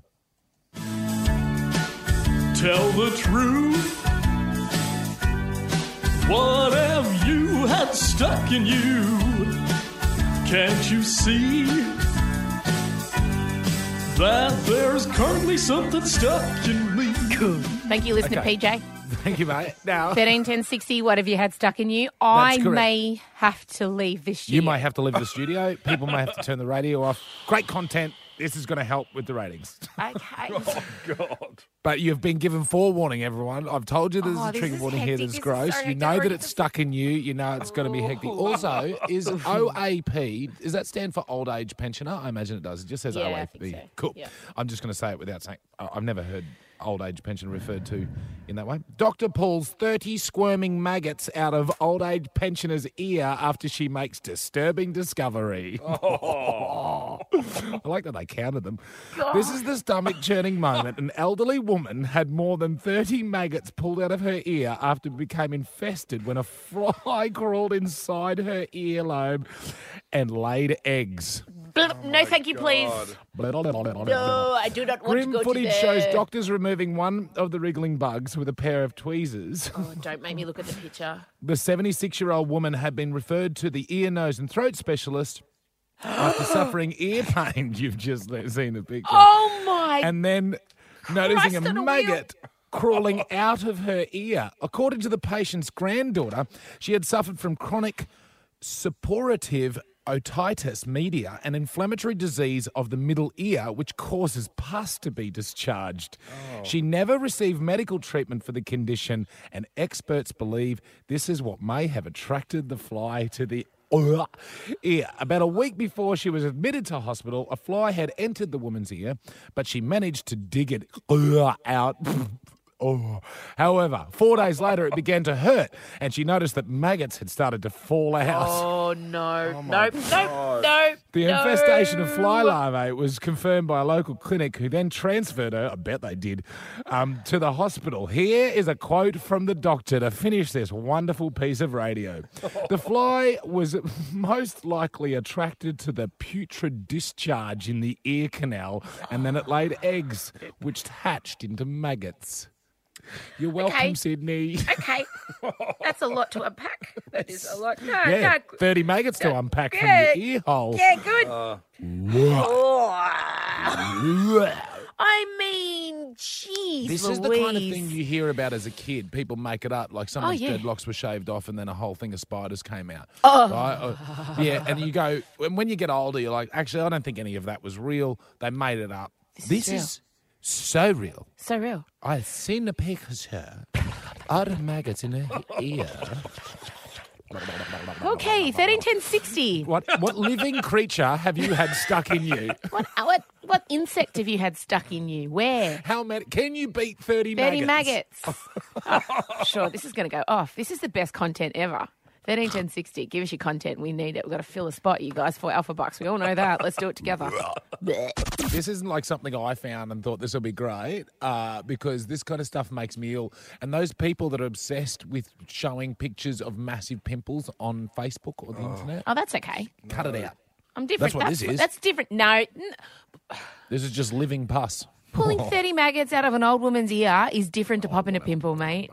Tell the truth. What have you had stuck in you? Can't you see that there's currently something stuck in me? Thank you, listener Okay. PJ. Thank you, mate. Now, 13 10 60, what have you had stuck in you? I correct. may have to leave this studio. you might have to leave the studio. People may have to turn the radio off. Great content. This is going to help with the ratings. Okay. Oh, God. But you've been given forewarning, everyone. I've told you there's Oh, a this trigger is warning here hectic. that's This is gross. so You know that dirty. it's stuck in you. You know it's going to be hectic. Also, is OAP, does that stand for old age pensioner? I imagine it does. It just says Yeah, I OAP. think so. Cool. Yeah. I'm just going to say it without saying, I've never heard old age pensioner referred to in that way. Doctor pulls 30 squirming maggots out of old age pensioner's ear after she makes disturbing discovery. Oh. I like that they counted them. This is the stomach churning moment. An elderly woman had more than 30 maggots pulled out of her ear after it became infested when a fly crawled inside her earlobe and laid eggs. No, thank you, please. No, I do not want Grim to go footage to shows there. doctors removing one of the wriggling bugs with a pair of tweezers. Oh, don't make me look at the picture. The 76-year-old woman had been referred to the ear, nose and throat specialist after suffering ear pain. You've just seen the picture. Oh, my And then noticing Christ a on a maggot crawling out of her ear. According to the patient's granddaughter, she had suffered from chronic suppurative otitis media, an inflammatory disease of the middle ear which causes pus to be discharged. She never received medical treatment for the condition, and experts believe this is what may have attracted the fly to the ear. About a week before she was admitted to hospital, a fly had entered the woman's ear, but she managed to dig it out. However, 4 days later, it began to hurt, and she noticed that maggots had started to fall out. Oh, no. my Nope, nope, nope. The infestation of fly larvae was confirmed by a local clinic who then transferred her, I bet they did, to the hospital. Here is a quote from the doctor to finish this wonderful piece of radio. The fly was most likely attracted to the putrid discharge in the ear canal, and then it laid eggs, which hatched into maggots. You're welcome, Okay. Sydney. Okay. That's a lot to unpack. That is a lot. No, Yeah, no. 30 maggots to unpack Yeah. from your ear hole. Yeah, good. I mean, jeez, This is the kind of thing you hear about as a kid. People make it up, like someone's yeah. dreadlocks were shaved off and then a whole thing of spiders came out. Oh. Right? Yeah, and you go, when you get older, you're like, actually, I don't think any of that was real. They made it up. This is so real. So real. I've seen a picture out of maggots in her ear. Okay, 13 10 60. What living creature have you had stuck in you? What insect have you had stuck in you? Where? How many? Can you beat 30 30 maggots? maggots. Oh, sure, this is going to go off. This is the best content ever. 13 10 60. Give us your content. We need it. We've got to fill a spot, you guys, for Alpha Bucks. We all know that. Let's do it together. This isn't like something I found and thought this will be great because this kind of stuff makes me ill. And those people that are obsessed with showing pictures of massive pimples on Facebook or the internet, Oh, that's okay. cut it out. I'm different. That's what this is. That's different. No. This is just living pus. Pulling 30 maggots out of an old woman's ear is different to popping a pimple, mate.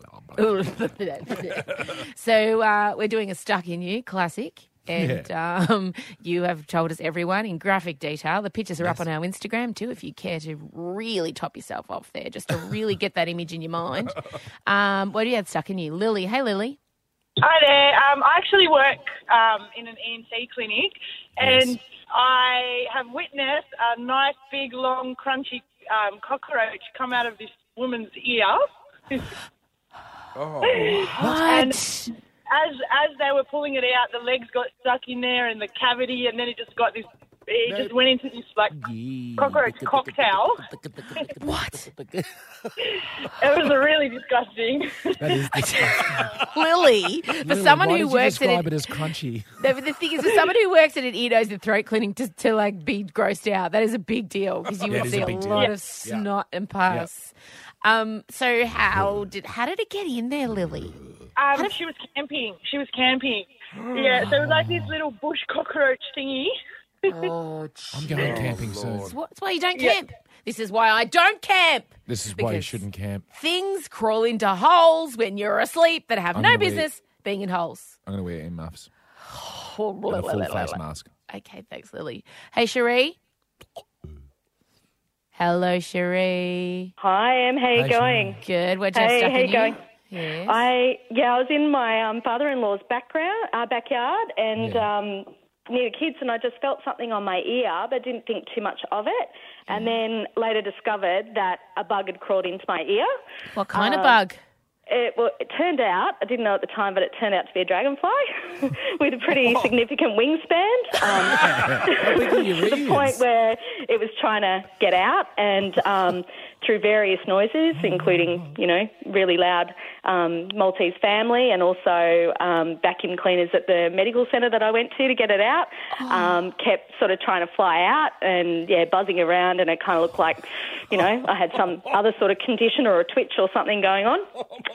So we're doing a Stuck in You classic. And you have told us, everyone, in graphic detail. The pictures are up on our Instagram too, if you care to really top yourself off there, just to really get that image in your mind. What do you have stuck in you? Lily. Hey, Lily. Hi there. I actually work in an ENT clinic, and I have witnessed a nice, big, long, crunchy cockroach come out of this woman's ear. And as they were pulling it out, the legs got stuck in there and the cavity, and then it just got this It just went into this like cockroach cocktail. What? It was really disgusting. That is disgusting. Lily, for Lily, someone why who did you works at describe it, it as crunchy. the thing is, for someone who works at an ear, nose and throat clinic to like be grossed out, that is a big deal because you Yeah, would it is see a a big deal. lot Yeah. of snot and pus. So how did it get in there, Lily? She was camping. Yeah, so it was like this little bush cockroach thingy. Oh, I'm going camping soon. That's why you don't camp. This is why I don't camp. This is why you Because shouldn't camp. Things crawl into holes when you're asleep that have I'm no gonna wear- business being in holes. I'm going to wear earmuffs And and a full face mask. Okay, thanks, Lily. Hey, Cherie. Hello, Cherie. Hi, Em. How you Hey, going? Good. What'd you have Hey, stuck how in you going? Yes. I was in my father-in-law's backyard and near the kids, and I just felt something on my ear, but didn't think too much of it. And then later discovered that a bug had crawled into my ear. What kind of bug? It turned out, I didn't know at the time, but it turned out to be a dragonfly with a pretty significant wingspan. To the point where it was trying to get out, and through various noises, including, really loud Maltese family, and also vacuum cleaners at the medical centre that I went to get it out, kept sort of trying to fly out and, buzzing around, and it kind of looked like, I had some other sort of condition or a twitch or something going on.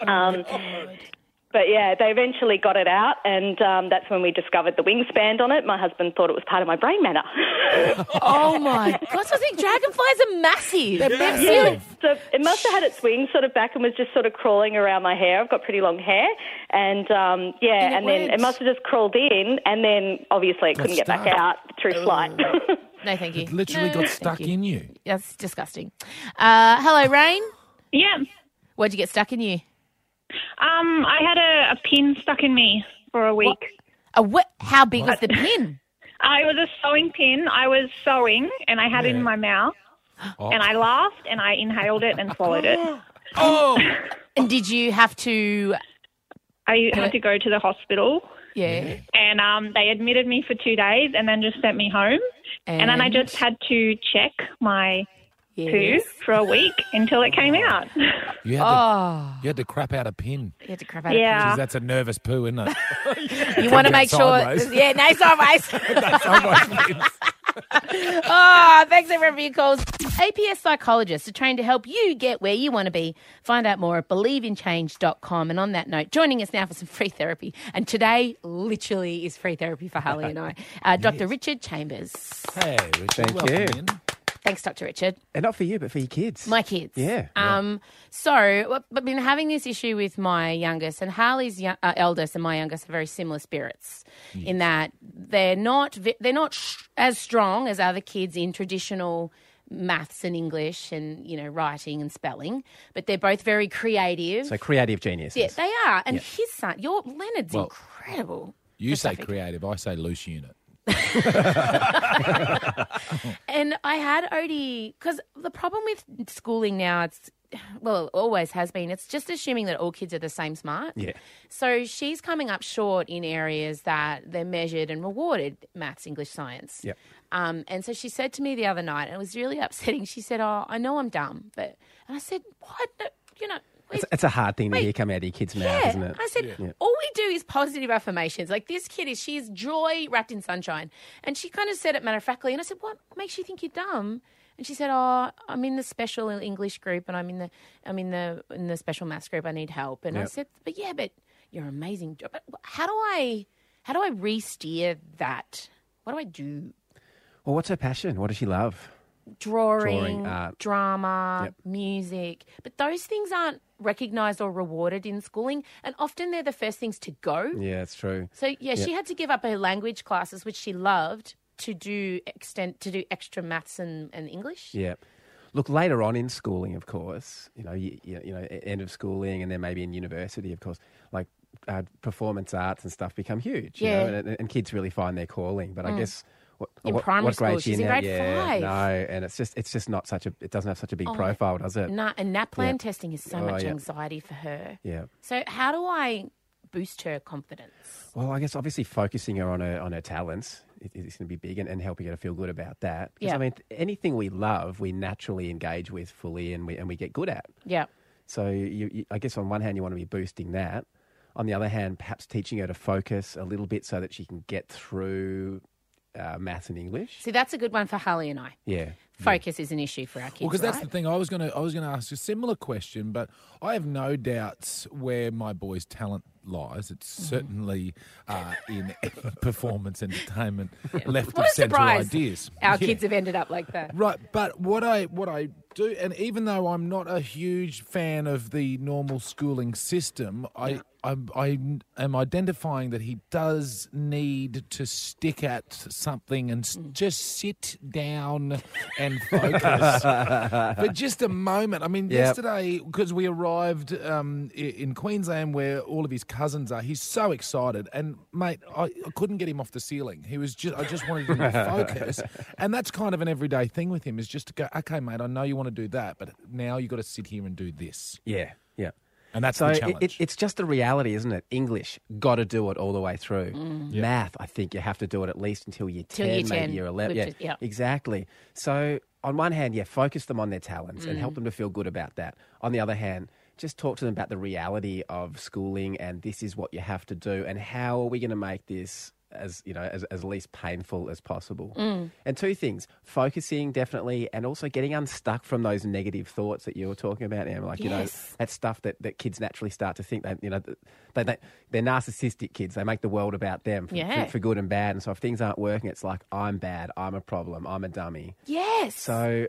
But they eventually got it out, and that's when we discovered the wingspan on it. My husband thought it was part of my brain matter. Oh my God! So I think dragonflies are massive. They're massive. So it must have had its wings sort of back and was just sort of crawling around my hair. I've got pretty long hair, and then it must have just crawled in, and then obviously it couldn't get back out through flight. No, thank you. It literally got stuck in you. That's disgusting. Hello, Rain. Yeah. What'd you get stuck in you? I had a pin stuck in me for a week. How big was the pin? It was a sewing pin. I was sewing and I had it in my mouth and I laughed and I inhaled it and swallowed it. Oh! And did you have to... I had to go to the hospital. Yeah. And they admitted me for 2 days and then just sent me home. And then I just had to check my poo for a week until it came out. You had to crap out a pin. You had to crap out a pin. Jeez, that's a nervous poo, isn't it? You want to make sure... Sideways. Yeah, no sideways. No sideways. Thanks everyone for your calls. APS psychologists are trained to help you get where you want to be. Find out more at believeInChange.com. And on that note, joining us now for some free therapy. And today literally is free therapy for Harley and I. Dr. Richard Chambers. Hey, Richard. Thank welcome you. in. Thanks, Dr. Richard. And not for you, but for your kids. My kids. Yeah. So I've been having this issue with my youngest, and Harley's eldest and my youngest are very similar spirits in that they're not as strong as other kids in traditional maths and English and, writing and spelling, but they're both very creative. So creative geniuses. Yeah, they are. And his son, Leonard's incredible. You say creative, I say loose unit. And I had Odie, because the problem with schooling now, it always has been, it's just assuming that all kids are the same smart. Yeah. So she's coming up short in areas that they're measured and rewarded, maths, English, science. Yep. And so she said to me the other night, and it was really upsetting, she said, I know I'm dumb, and I said, what? It's a hard thing to hear come out of your kid's mouth, isn't it? I said, all we do is positive affirmations. Like, this kid she's joy wrapped in sunshine. And she kind of said it matter-of-factly. And I said, what makes you think you're dumb? And she said, I'm in the special English group and I'm in the special maths group. I need help. And I said, but you're amazing. But how do I re-steer that? What do I do? Well, what's her passion? What does she love? Drawing, art. drama, music. But those things aren't recognised or rewarded in schooling, and often they're the first things to go. Yeah, that's true. So, she had to give up her language classes, which she loved, to do extra maths and English. Yeah. Look, later on in schooling, of course, end of schooling and then maybe in university, of course, like performance arts and stuff become huge. Yeah. And kids really find their calling. But I guess... In primary school, grade she's in now? grade 5. No, and it's just not it doesn't have such a big profile, does it? No, and NAPLAN testing is so much anxiety for her. Yeah. So how do I boost her confidence? Well, I guess obviously focusing her on her talents is going to be big, and helping her to feel good about that. Because Yeah. I mean, anything we love, we naturally engage with fully, and we get good at. Yeah. So I guess on one hand, you want to be boosting that. On the other hand, perhaps teaching her to focus a little bit so that she can get through maths and English. See, that's a good one for Harley and I. Yeah. Focus is an issue for our kids. Well, because that's right? the thing. I was gonna ask a similar question, but I have no doubts where my boy's talent lies. It's certainly in performance, entertainment, left What of a centre surprise. ideas. Our Yeah. kids have ended up like that. Right, but what I do, and even though I'm not a huge fan of the normal schooling system, I am identifying that he does need to stick at something and just sit down and focus for just a moment. I mean, Yep. yesterday, because we arrived in Queensland where all of his cousins are, he's so excited. And, mate, I couldn't get him off the ceiling. I just wanted him to focus. And that's kind of an everyday thing with him, is just to go, okay, mate, I know you want to do that, but now you've got to sit here and do this. Yeah, yeah. And that's so the challenge. it's just the reality, isn't it? English, got to do it all the way through. Yeah. Math, I think you have to do it at least until you're 10, Till you're 10, maybe you're 11. which is- yeah. Exactly. So on one hand, focus them on their talents and help them to feel good about that. On the other hand, just talk to them about the reality of schooling, and this is what you have to do, and how are we going to make this as least painful as possible. And two things: focusing definitely, and also getting unstuck from those negative thoughts that you were talking about, Emma. Like that stuff that kids naturally start to think. They're narcissistic kids. They make the world about them for good and bad. And so if things aren't working, it's like, I'm bad, I'm a problem, I'm a dummy. Yes. So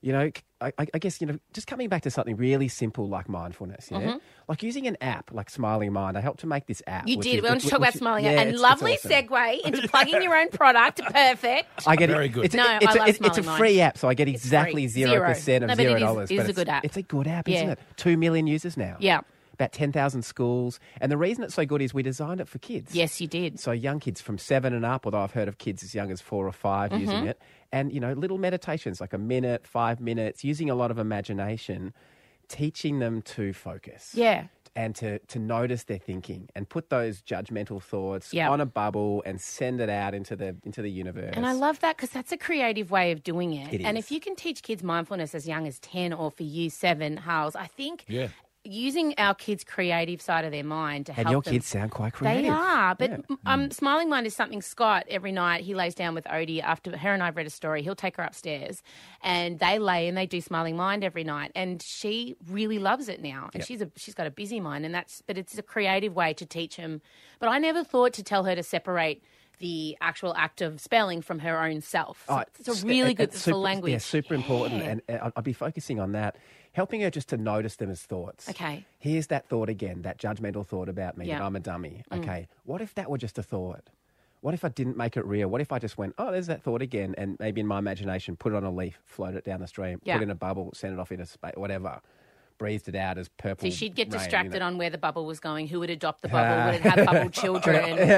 I guess, just coming back to something really simple like mindfulness, like using an app like Smiling Mind. I helped to make this app. You which did. is- We want to which- talk about which- Smiling yeah, and it's lovely awesome. segue into plugging your own product. Perfect. I get Very it. good. It's, No, it's, I love it's a Smiling free Mind. app, so I get exactly free. 0% No, of but it $0. is a good app. It's a good app, Yeah. isn't it? 2 million users now. Yeah. About 10,000 schools. And the reason it's so good is we designed it for kids. Yes, you did. So young kids from 7 and up, although I've heard of kids as young as 4 or 5 using it. And, little meditations, like a minute, 5 minutes, using a lot of imagination, teaching them to focus. Yeah. And to notice their thinking and put those judgmental thoughts Yeah. on a bubble and send it out into the universe. And I love that because that's a creative way of doing it. It And is. if you can teach kids mindfulness as young as 10 or for you 7, Hals, I think using our kids' creative side of their mind to help And your them. kids sound quite creative. They are, but Yeah. Smiling Mind is something Scott, every night he lays down with Odie after her and I've read a story, he'll take her upstairs and they lay and they do Smiling Mind every night, and she really loves it now. And she's got a busy mind, but it's a creative way to teach him. But I never thought to tell her to separate the actual act of spelling from her own self. So it's a really good super, language. Yeah, super important. Yeah. And I'd be focusing on that, helping her just to notice them as thoughts. Okay. Here's that thought again, that judgmental thought about me, Yeah. that I'm a dummy. Okay, what if that were just a thought? What if I didn't make it real? What if I just went, oh, there's that thought again, and maybe in my imagination, put it on a leaf, float it down the stream, Yeah. put it in a bubble, send it off into space, whatever. Breathed it out as purple. See, she'd get rain, distracted on where the bubble was going. Who would adopt the bubble? Would it have bubble children? Would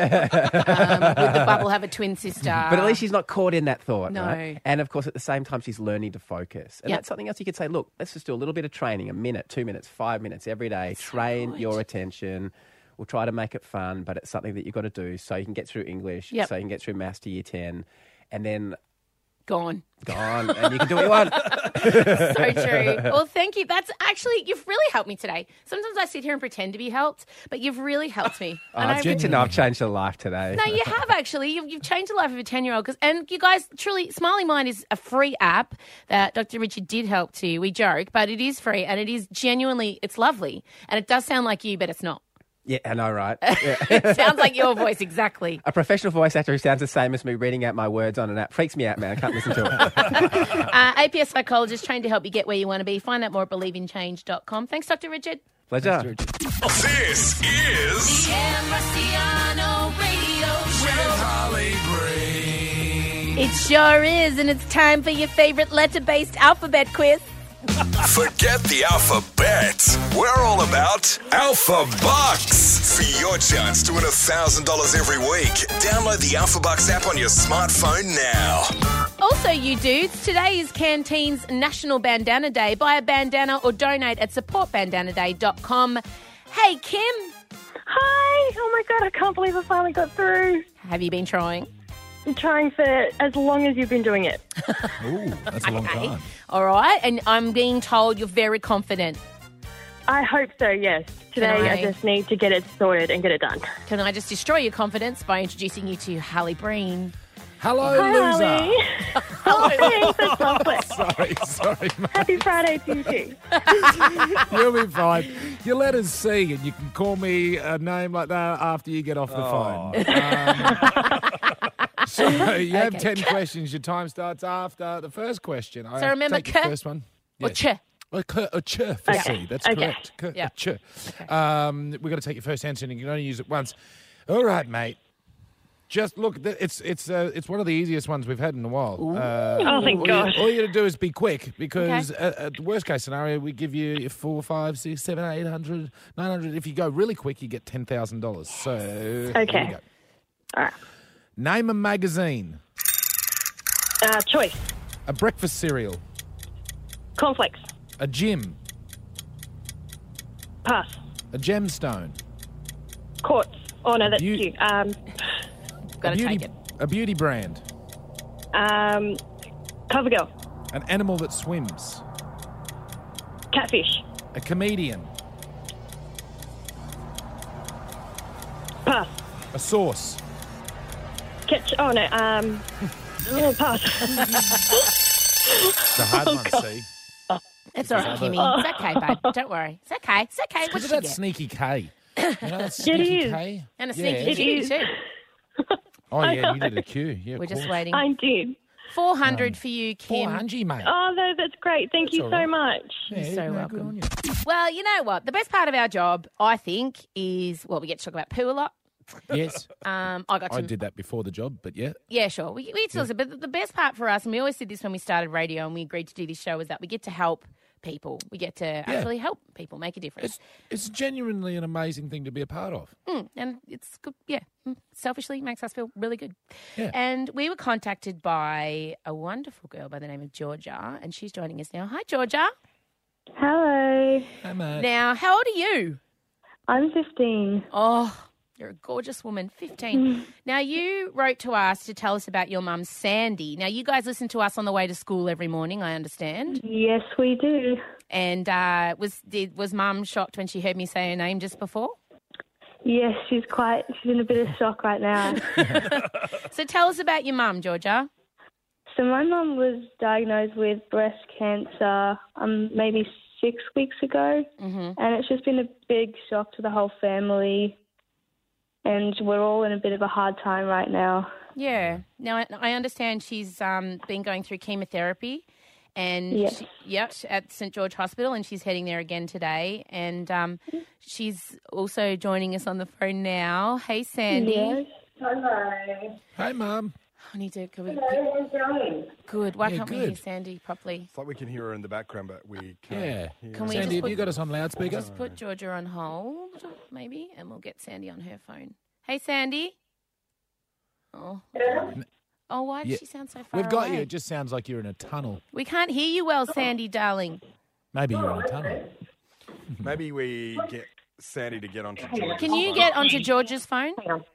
the bubble have a twin sister? But at least she's not caught in that thought. No. Right? And of course, at the same time, she's learning to focus. And Yep. that's something else you could say, look, let's just do a little bit of training, a minute, 2 minutes, 5 minutes every day. Train your attention. We'll try to make it fun, but it's something that you've got to do so you can get through English, Yep. so you can get through maths to year 10. And then Gone. and you can do what you want. So true. Well, thank you. That's actually, you've really helped me today. Sometimes I sit here and pretend to be helped, but you've really helped me. Oh, it's good to know I've changed your life today. No, you have actually. You've changed the life of a 10-year-old. And you guys, truly, Smiling Mind is a free app that Dr. Richard did help to. We joke, but it is free and it is genuinely, it's lovely. And it does sound like you, but it's not. Yeah, I know, right? It sounds like your voice, exactly. A professional voice actor who sounds the same as me reading out my words on an app freaks me out, man. I can't listen to it. APS psychologist trained to help you get where you want to be. Find out more at believeinchange.com. Thanks, Dr. Richard. Pleasure. This is The Em Rusciano Radio Show. Holly Bree. It sure is, and it's time for your favorite letter-based alphabet quiz. Forget the alphabet. We're all about Alpha Bucks. For your chance to win $1,000 every week, download the Alpha Bucks app on your smartphone now. Also, you dudes, today is Canteen's National Bandana Day. Buy a bandana or donate at supportbandanaday.com. Hey, Kim. Hi. Oh, my God. I can't believe I finally got through. Have you been trying? trying for as long as you've been doing it. Ooh, that's a long Okay. time. All right, and I'm being told you're very confident. I hope so, yes. Today I just need to get it sorted and get it done. Can I just destroy your confidence by introducing you to Hallie Breen? Hello, Hi, loser. Holly. Oh, thanks. That's lovely. Sorry, mate. Happy Friday to you too. You'll be fine. Your letter's C, and you can call me a name like that after you get off the phone. So you have 10 questions. Your time starts after the first question. So remember, take the first one. Or Yes. ch. A ch for C. That's correct. Yeah. A ch. We've got to take your first answer, and you can only use it once. All right, mate. Just look. It's one of the easiest ones we've had in a while. Oh, thank gosh. All you got to do is be quick, because at the worst case scenario, we give you 4, 5, 6, 7, 800, 900. If you go really quick, you get $10,000. So here we Okay. go. All right. Name a magazine. Choice. A breakfast cereal. Cornflakes. A gym. Pass. A gemstone. Quartz. Oh, no, that's You- you. Gotta take it. A beauty brand. CoverGirl. An animal that swims. Catfish. A comedian. Pass. A sauce. Oh, no. Pass. It's a hard one, see? It's all right, Kimmy. It's okay, babe. Don't worry. It's okay. It's okay. What Look did at you that get? sneaky K. You know that It sneaky is. K? And a Yeah. sneaky Q, too. Oh, yeah, you did a Q. Yeah, We're of just course. waiting. I did. 400 for you, Kim. 400, mate. Oh, no, that's great. Thank you all so right. much. You're Yeah, so no, welcome. good on you. Well, you know what? The best part of our job, I think, is, well, we get to talk about poo a lot. Yes. I got to. I did that before the job, but yeah. Yeah, sure. We still do, but the best part for us, and we always did this when we started radio and we agreed to do this show, is that we get to help people. We get to actually help people make a difference. It's genuinely an amazing thing to be a part of. And it's good. Yeah. Selfishly makes us feel really good. Yeah. And we were contacted by a wonderful girl by the name of Georgia, and she's joining us now. Hi, Georgia. Hello. Hey, mate. Now, how old are you? I'm 15. Oh, you're a gorgeous woman, 15. Now, you wrote to us to tell us about your mum, Sandy. Now, you guys listen to us on the way to school every morning, I understand. Yes, we do. And was Mum shocked when she heard me say her name just before? Yes, she's in a bit of shock right now. So tell us about your mum, Georgia. So my mum was diagnosed with breast cancer maybe 6 weeks ago, and it's just been a big shock to the whole family, and we're all in a bit of a hard time right now. Yeah. Now, I understand she's been going through chemotherapy, and Yes. at St George Hospital, and she's heading there again today. And she's also joining us on the phone now. Hey, Sandy. Yes. Hello. Hey, Mum. I need to. Can we, How's it going? good. Why Yeah, can't we hear good. Sandy properly? It's like we can hear her in the background, but we can't. Yeah. hear Can we Sandy, just have put- you got us on loudspeaker? Just put Georgia on hold, maybe, and we'll get Sandy on her phone. Hey, Sandy. Oh. Oh, why does Yeah. she sound so far We've got away? you. It just sounds like you're in a tunnel. We can't hear you well, Sandy, darling. Maybe you're in a tunnel. Maybe we get Sandy to get onto George's Can you phone. get onto George's phone?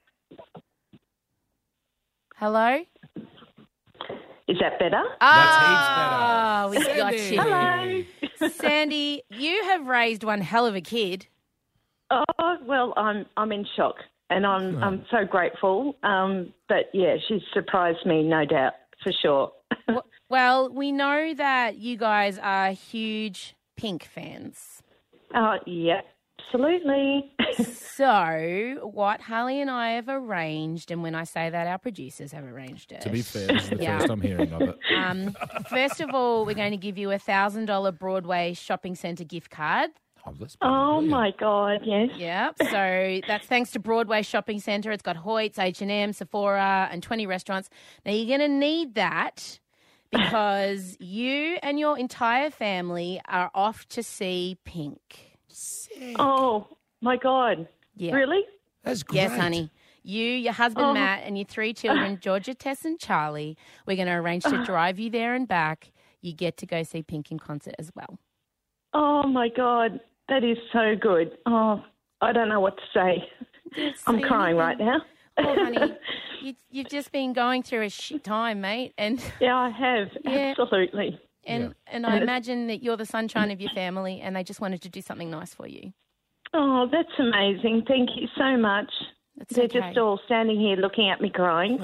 Hello? Is that better? Ah, we got Sandy. you. Hello. Sandy, you have raised one hell of a kid. Oh, well, I'm in shock, and I'm so grateful. But yeah, she's surprised me, no doubt, for sure. Well, we know that you guys are huge Pink fans. Oh, yeah, absolutely. So, what Harley and I have arranged, and when I say that, our producers have arranged it. To be fair, this is the Yeah. first I'm hearing of it. First of all, we're going to give you a $1,000 Broadway shopping centre gift card. Oh my God, yes. Yep. So that's thanks to Broadway Shopping Centre. It's got Hoyts, H&M, Sephora, and 20 restaurants. Now, you're going to need that because you and your entire family are off to see Pink. Oh, my God. Yeah. Really? That's great. Yes, honey. You, your husband, Oh. Matt, and your 3 children, Georgia, Tess, and Charlie, we're going to arrange to drive you there and back. You get to go see Pink in concert as well. Oh, my God. That is so good. Oh, I don't know what to say. I'm crying right now. Oh, honey, You've just been going through a shit time, mate. And yeah, I have. Yeah. Absolutely. And I imagine that you're the sunshine of your family, and they just wanted to do something nice for you. Oh, that's amazing. Thank you so much. They're okay. just all standing here looking at me crying.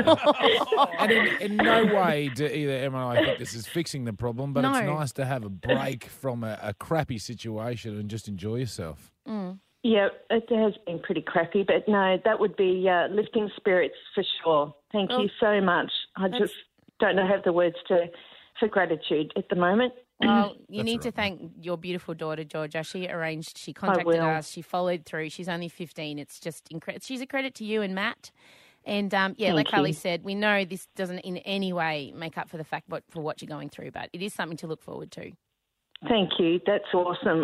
And in no way do either Emma and I think this is fixing the problem, but it's nice to have a break from a crappy situation and just enjoy yourself. Mm. Yeah, it has been pretty crappy, but no, that would be lifting spirits for sure. Thank you so much. I just don't have the words for gratitude at the moment. Well, you need to thank your beautiful daughter, Georgia. She contacted us, she followed through. She's only 15. It's just incredible. She's a credit to you and Matt. And, like Carly said, we know this doesn't in any way make up for the fact for what you're going through, but it is something to look forward to. Thank you. That's awesome.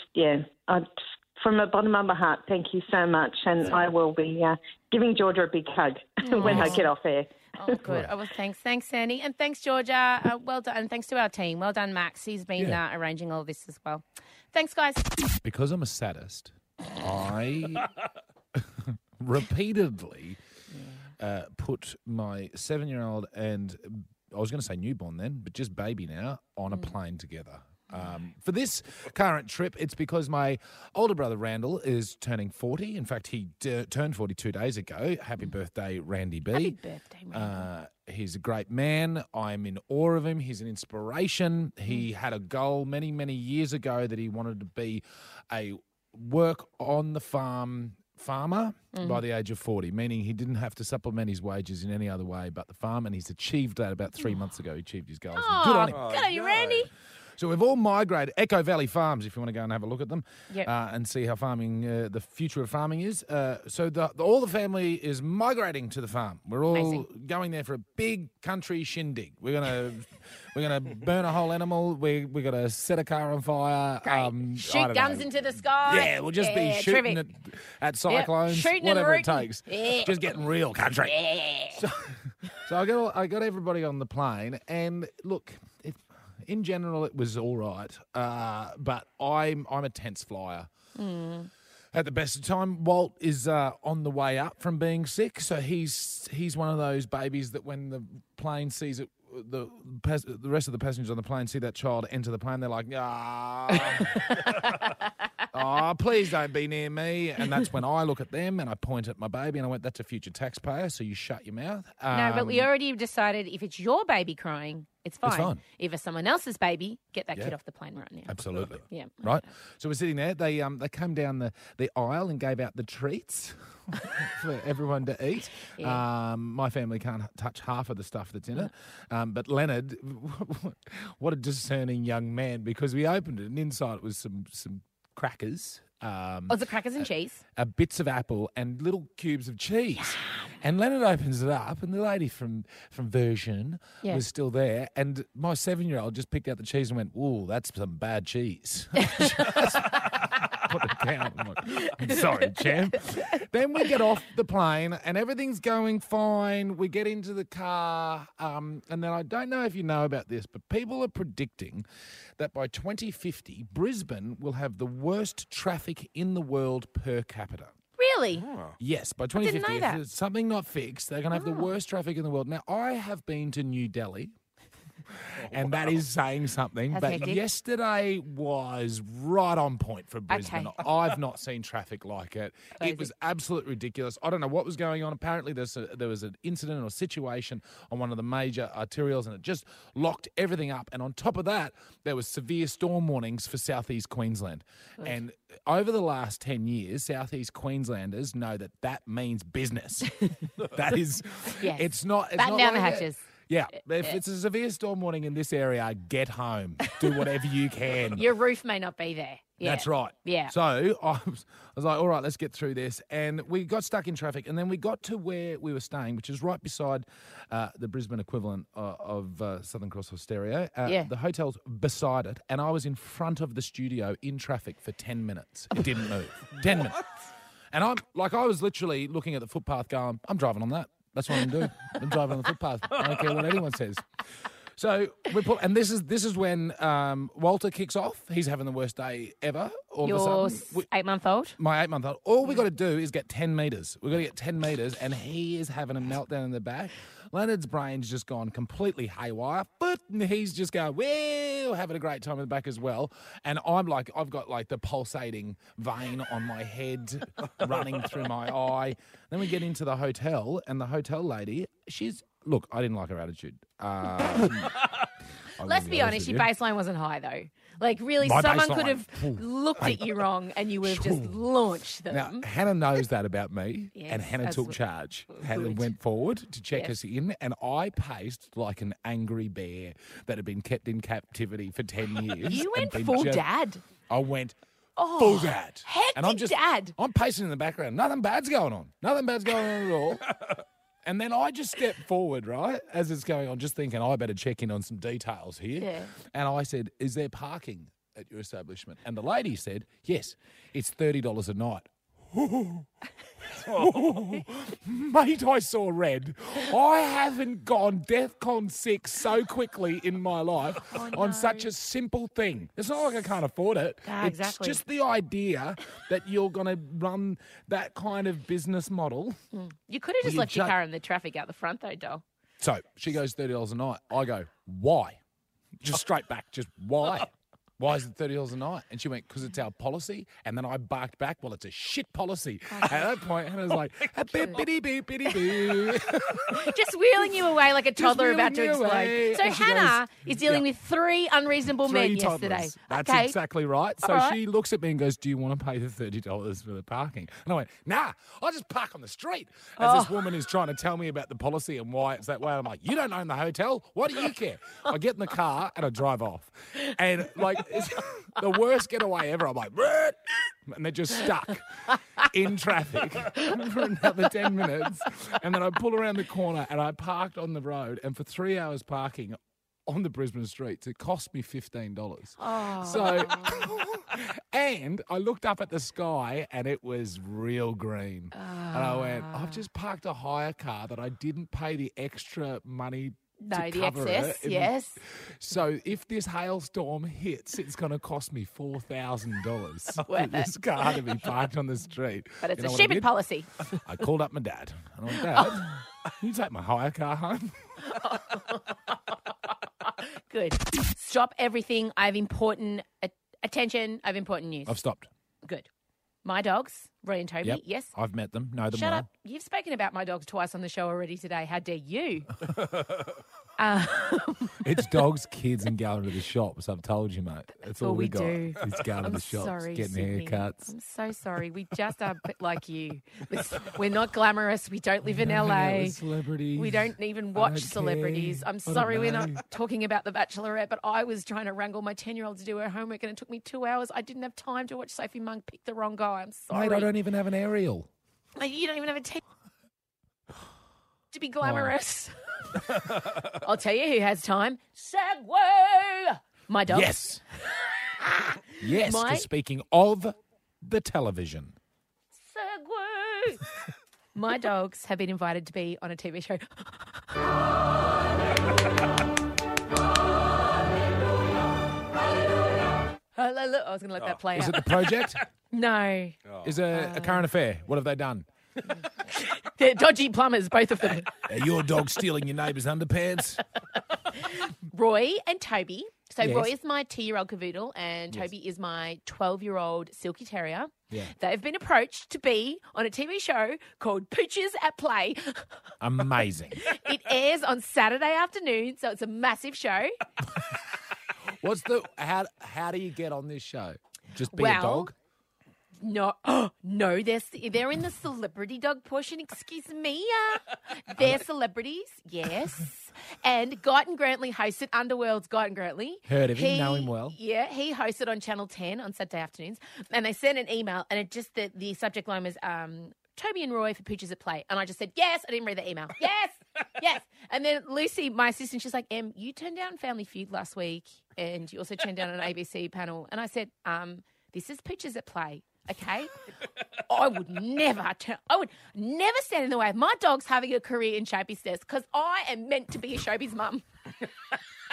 From the bottom of my heart, thank you so much. And I will be giving Georgia a big hug when I get off air. Oh, good. Oh, well, thanks. Thanks, Sandy. And thanks, Georgia. Well done. And thanks to our team. Well done, Max. He's been arranging all this as well. Thanks, guys. Because I'm a sadist, I repeatedly put my 7-year-old and I was going to say newborn then, but just baby now, on a plane together. For this current trip, it's because my older brother Randall is turning 40. In fact, he turned 40 2 days ago. Happy birthday, Randy B. Happy birthday, Randy. He's a great man. I'm in awe of him. He's an inspiration. He had a goal many, many years ago that he wanted to be a work on the farm farmer by the age of 40, meaning he didn't have to supplement his wages in any other way but the farm, and he's achieved that about 3 months ago. He achieved his goals. Good on him. Good on you, Randy. So we've all migrated. Echo Valley Farms, if you want to go and have a look at them Yep. and see how farming, the future of farming is. So all the family is migrating to the farm. We're all going there for a big country shindig. We're gonna burn a whole animal. We're gonna set a car on fire. Shoot guns into the sky. Yeah, we'll just be shooting at cyclones, Shooting whatever and it takes. Yeah. Just getting real country. Yeah. So I got everybody on the plane, and look, in general it was all right, but I'm a tense flyer. At the best of time, Walt is on the way up from being sick, so he's one of those babies that when the plane sees it, the rest of the passengers on the plane see that child enter the plane, they're like, oh, please don't be near me. And that's when I look at them and I point at my baby and I went, that's a future taxpayer, so you shut your mouth. No, but we already decided if it's your baby crying, it's fine. It's fine. If it's someone else's baby, get that kid off the plane right now. Absolutely. Yeah. Right? So we're sitting there. They came down the aisle and gave out the treats for everyone to eat. Yeah. My family can't touch half of the stuff that's in it. But Leonard, what a discerning young man, because we opened it and inside it was some crackers. Was it crackers and cheese? Bits of apple and little cubes of cheese. And Leonard opens it up, and the lady from Version was still there. And my 7-year-old just picked out the cheese and went, "Ooh, that's some bad cheese." Put it down. I'm like, sorry, champ. Then we get off the plane, and everything's going fine. We get into the car, and then I don't know if you know about this, but people are predicting that by 2050, Brisbane will have the worst traffic in the world per capita. Really? Yes, by I didn't 2050, know if that. there's something not fixed, they're going to have the worst traffic in the world. Now, I have been to New Delhi. And that is saying something. That's But hectic. yesterday was right on point for Brisbane. Okay. I've not seen traffic like it. It was absolutely ridiculous. I don't know what was going on. Apparently there was an incident or situation on one of the major arterials and it just locked everything up. And on top of that, there was severe storm warnings for southeast Queensland. Good. And over the last 10 years, southeast Queenslanders know that means business. That is, Yes. it's not. It's Batten not down the like hatches. Yeah, if it's a severe storm warning in this area, get home. Do whatever you can. Your roof may not be there. Yeah. That's right. Yeah. So I was like, all right, let's get through this. And we got stuck in traffic. And then we got to where we were staying, which is right beside the Brisbane equivalent of Southern Cross Osteria. The hotel's beside it. And I was in front of the studio in traffic for 10 minutes. It didn't move. 10 minutes. And I was literally looking at the footpath going, I'm driving on that. That's what I'm doing. I'm driving on the footpath. I don't care what anyone says. So and this is when Walter kicks off. He's having the worst day ever. All Your of a sudden, 8-month-old? my 8-month-old. All we got to do is get 10 metres. We've got to get 10 metres, and he is having a meltdown in the back. Leonard's brain's just gone completely haywire, but he's just going, well, having a great time in the back as well. And I've got like the pulsating vein on my head running through my eye. Then we get into the hotel, and the hotel lady, look, I didn't like her attitude. Let's be honest, your baseline wasn't high, though. Like, really, My someone baseline. could have looked at you wrong and you would have just launched them. Now, Hannah knows that about me, Yes, and Hannah that's took charge. Hannah good. went forward to check Yes. us in, and I paced like an angry bear that had been kept in captivity for 10 years. You and went been full just- dad. I went Oh, full dad. hectic dad. I'm pacing in the background. Nothing bad's going on. Nothing bad's going on at all. And then I just stepped forward, right, as it's going on, just thinking I better check in on some details here. Yeah. And I said, is there parking at your establishment? And the lady said, yes, it's $30 a night. Mate, I saw red. I haven't gone DEFCON 6 so quickly in my life on such a simple thing. It's not like I can't afford it. Ah, It's exactly. just the idea that you're going to run that kind of business model. You could have just You left your ju- car in the traffic out the front, though, doll. So she goes $30 a night. I go, why? Just straight back, just why? Why is it $30 a night? And she went, because it's our policy. And then I barked back, well, it's a shit policy. At that point, Hannah was like, beep, bitty, beep, bitty, beep. Just wheeling you away like a toddler wheeling about to me explode. away. So And she Hannah goes, is dealing yeah. with 3 unreasonable men Three yesterday. toddlers. That's okay. exactly right. So All right. she looks at me and goes, do you want to pay the $30 for the parking? And I went, nah, I'll just park on the street. As this woman is trying to tell me about the policy and why it's that way. I'm like, you don't own the hotel. Why do you care? I get in the car and I drive off. And like, it's the worst getaway ever. I'm like, "Brrrt," and they're just stuck in traffic for another 10 minutes. And then I pull around the corner and I parked on the road. And for 3 hours parking on the Brisbane streets, it cost me $15. Oh. So, and I looked up at the sky and it was real green. And I went, I've just parked a hire car that I didn't pay the extra money No, to the cover excess, it. yes. So if this hailstorm hits, it's going to cost me $4,000 for Worth this car to be parked on the street. But it's You know a what I stupid did? policy. I called up my dad. And I went, Dad, can you take my hire car home? Good. Stop everything. I have important attention. I have important news. I've stopped. Good. My dogs, Roy and Toby, Yep. yes. I've met them. Know them Shut well. up. You've spoken about my dogs twice on the show already today. How dare you? It's dogs, kids, and going to the shops. I've told you, mate. That's all we got. do. It's going to I'm the shops, sorry, getting Sydney. haircuts. I'm so sorry. We just are a bit like you. We're not glamorous. We don't live in Hang out LA. with celebrities. We don't even I watch don't celebrities. care. I'm I don't sorry we're know. not talking about The Bachelorette, but I was trying to wrangle my 10-year-old to do her homework and it took me 2 hours. I didn't have time to watch Sophie Monk pick the wrong guy. I'm sorry. Mate, I don't even have an aerial. You don't even have a team to be glamorous. I'll tell you who has time. Segway! My dog. Yes. Yes, My- 'cause speaking of the television. Segway! My dogs have been invited to be on a TV show. I was going to let that play Is out. it The Project? No. Is it a current affair? What have they done? They're dodgy plumbers, both of them. Are your dog stealing your neighbour's underpants? Roy and Toby. So Yes. Roy is my 2-year-old cavoodle and Toby is my 12-year-old silky terrier. Yeah. They've been approached to be on a TV show called Pooches at Play. Amazing. It airs on Saturday afternoon, so it's a massive show. What's the how do you get on this show? Just be a Well, dog? No, no, they're in the celebrity dog portion. Excuse me. They're celebrities, yes. And Guyton Grantley hosted Underworld's Guyton Grantley. Heard of him, know him well. Yeah, he hosted on Channel 10 on Saturday afternoons. And they sent an email, and it just the subject line was Toby and Roy for Pooches at Play. And I just said, yes. I didn't read the email. Yes, yes. And then Lucy, my assistant, she's like, you turned down Family Feud last week, and you also turned down an ABC panel. And I said, this is Pooches at Play. Okay, I would never stand in the way of my dog's having a career in show business because I am meant to be a showbiz mum.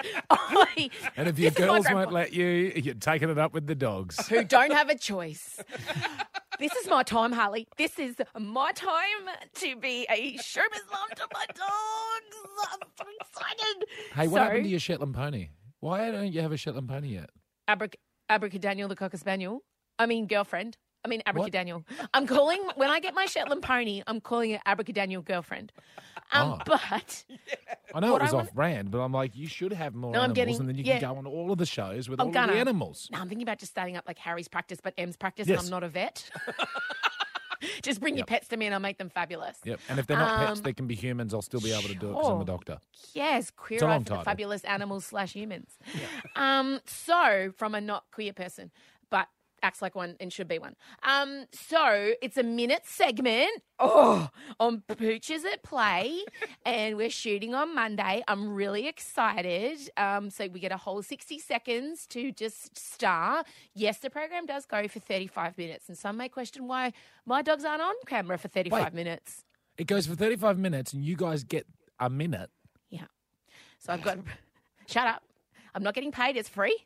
And if your This is my girls grandpa. won't let you, you're taking it up with the dogs. Who don't have a choice. This is my time, Harley. This is my time to be a showbiz mom to my dogs. I'm so excited. Hey, what So, happened to your Shetland pony? Why don't you have a Shetland pony yet? Abracadaniel the Cocker Spaniel. I mean, girlfriend. I mean, Abracadaniel. I'm calling, when I get my Shetland pony, I'm calling it Abracadaniel girlfriend. But I know what it was I want- off-brand, but I'm like, you should have more No, I'm animals, getting- and then you yeah. can go on all of the shows with I'm all gonna. of the animals. No, I'm thinking about just starting up like Harry's practice, but Em's practice, Yes. and I'm not a vet. Just bring your pets to me and I'll make them fabulous. Yep, and if they're not pets, they can be humans. I'll still be able to do it because I'm sure. a doctor. Yes, queer It's a eye long for the title. fabulous animals / humans. So from a not queer person, but acts like one and should be one. So it's a minute segment on Pooches at Play, and we're shooting on Monday. I'm really excited. So we get a whole 60 seconds to just star. Yes, the program does go for 35 minutes, and some may question why my dogs aren't on camera for 35 minutes. It goes for 35 minutes, and you guys get a minute. Yeah. So I've got... Shut up. I'm not getting paid. It's free.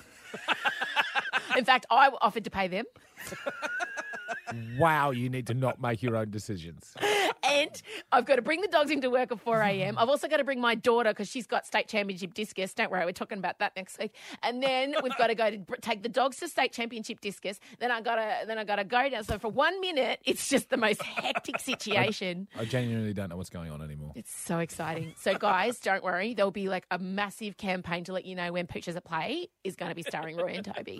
In fact, I offered to pay them. Wow, you need to not make your own decisions. And I've got to bring the dogs into work at 4 a.m. I've also got to bring my daughter because she's got state championship discus. Don't worry, we're talking about that next week. And then we've got to go to take the dogs to state championship discus. Then I got to go down. So for 1 minute, it's just the most hectic situation. I genuinely don't know what's going on anymore. It's so exciting. So, guys, don't worry. There'll be like a massive campaign to let you know when Pooches at Play is going to be starring Roy and Toby.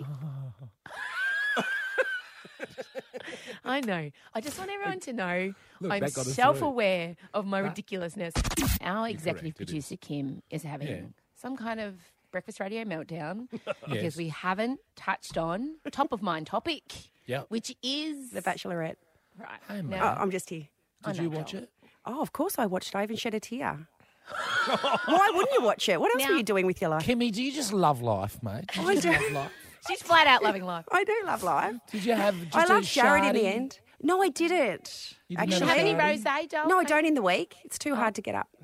I know. I just want everyone to know Look, I'm that got us self-aware of my ridiculousness. Our executive correct, it producer, Kim, is having some kind of breakfast radio meltdown because Yes. we haven't touched on top of mind topic, Yep. which is The Bachelorette. Right. Hey, Oh, mate. I'm just here. Did you watch it? Oh, of course I watched it. I even shed a tear. Why wouldn't you watch it? What else were you doing with your life? Kimmy, do you just love life, mate? Do you I just do. love life? She's flat out loving life. I do love life. Did you have just I a love Jared in shardy? the end. No, I didn't. You didn't Actually, have Have any Shardy? rosé, darling? No, I don't in the week. It's too hard to get up.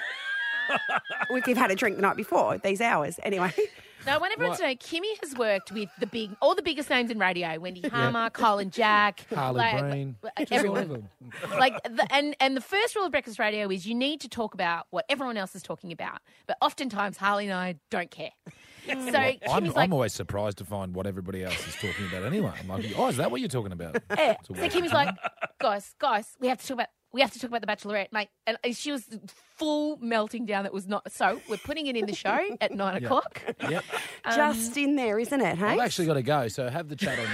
We've had a drink the night before, these hours. Anyway. No, I want everyone to know Kimmy has worked with all the biggest names in radio: Wendy Harmer, Colin Jack, Harley Breen. Just all everyone. of them. And the first rule of breakfast radio is you need to talk about what everyone else is talking about. But oftentimes Harley and I don't care. So Kimmy's I'm always surprised to find what everybody else is talking about anyway. I'm like, oh, is that what you're talking about? Yeah. It's a So weird- Kimmy's like, guys, we have to talk about the Bachelorette, mate. And she was full melting down. That was not so. We're putting it in the show at 9 Yeah. o'clock. Yep. Just in there, isn't it, hey? I've actually got to go, so have the chat on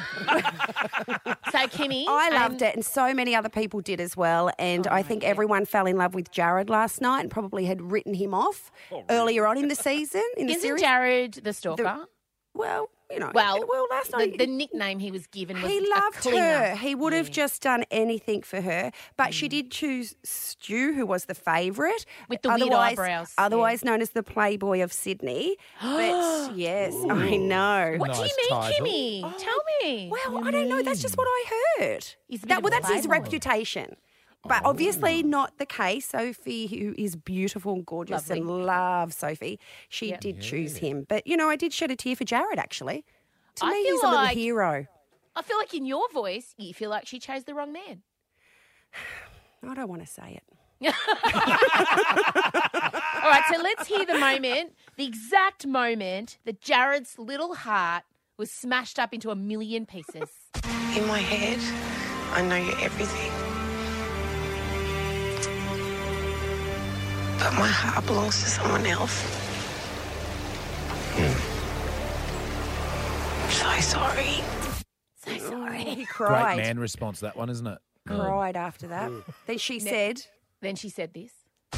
now. So Kimmy, I loved it, and so many other people did as well. And I think everyone fell in love with Jared last night and probably had written him off earlier on in the season. In the Isn't series. Jared the stalker? Well, you know. Well, last night the nickname he was given was he a loved clinger. her. He would have just done anything for her. But she did choose Stu, who was the favourite. With the weird eyebrows, Otherwise known as the Playboy of Sydney. But yes, I know. What do you mean, Kimmy? Tell me. Well, I don't know. That's just what I heard. He's a bit of a That's his playboy. reputation. But obviously not the case. Sophie, who is beautiful and gorgeous and love Sophie, she did choose him. But, you know, I did shed a tear for Jared, actually. To I me, feel he's a little like- hero. I feel like in your voice, you feel like she chose the wrong man. I don't want to say it. All right, so let's hear the moment, the exact moment that Jared's little heart was smashed up into a million pieces. In my head, I know you're everything. But my heart belongs to someone else. I'm so sorry. So sorry. He Great cried. man response, that one, isn't it? Cried after that. Then she said... Then she said this.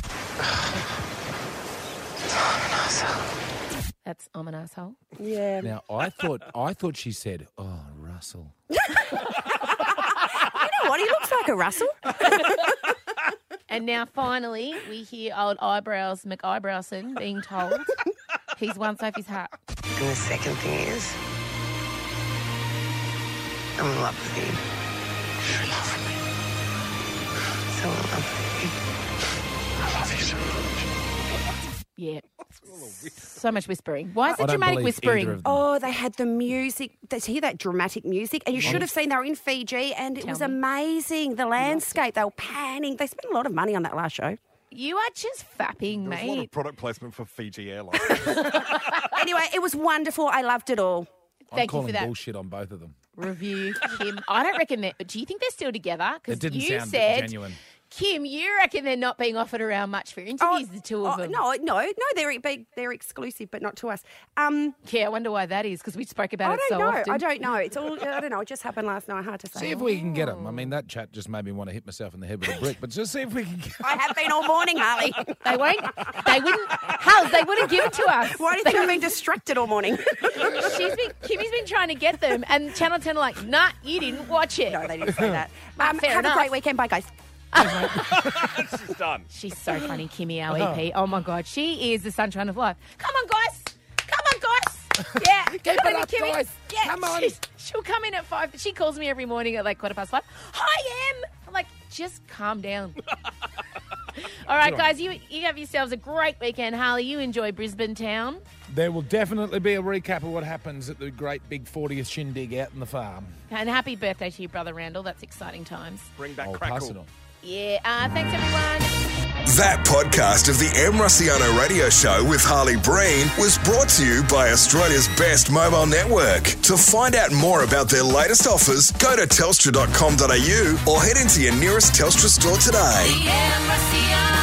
That's I'm an asshole. Yeah. Now, I thought she said, oh, Russell. You know what? He looks like a Russell. And now finally we hear old Eyebrows McEyebrowson being told he's won Sophie's heart. And the second thing is, I'm in love with you. You're in love with me. So in love with you. I love you so much. Yeah. So much whispering. Why is I it don't dramatic believe whispering? either of them. Oh, they had the music. Hear that dramatic music? And you should have seen they were in Fiji and it was amazing. The landscape, they were panning. They spent a lot of money on that last show. You are just fapping, There's a lot mate. of product placement for Fiji Airlines. Anyway, it was wonderful. I loved it all. I'm Thank you calling for that. bullshit on both of them. Review, Kim. I don't reckon that. Do you think they're still together? It Because didn't you sound said, genuine. Kim, you reckon they're not being offered around much for interviews, the two of them? No, they're exclusive, but not to us. Yeah, I wonder why that is, because we spoke about it so often. I don't know. It's all, I don't know. It just happened last night. Hard to say. See if we can get them. I mean, that chat just made me want to hit myself in the head with a brick, but just see if we can get I have been all morning, Harley. They wouldn't give it to us. Why do you think I've been distracted all morning? Kimmy's been trying to get them, and Channel 10 are like, nah, you didn't watch it. No, they didn't say that. Fair have enough. a great weekend. Bye, guys. She's done. She's so funny, Kimmy, our EP. Oh, my God. She is the sunshine of life. Come on, guys. Yeah. Keep it up, Kimmy. guys. Yeah. Come on. She'll come in at 5. She calls me every morning at like 5:15. Hi, Em. I'm like, just calm down. All right, guys, you have yourselves a great weekend. Harley, you enjoy Brisbane town. There will definitely be a recap of what happens at the great big 40th shindig out in the farm. And happy birthday to your brother, Randall. That's exciting times. Bring back I'll crackle. pass it on. Yeah. Thanks, everyone. That podcast of the M. Rusciano Radio Show with Harley Breen was brought to you by Australia's best mobile network. To find out more about their latest offers, go to telstra.com.au or head into your nearest Telstra store today. The M. Rusciano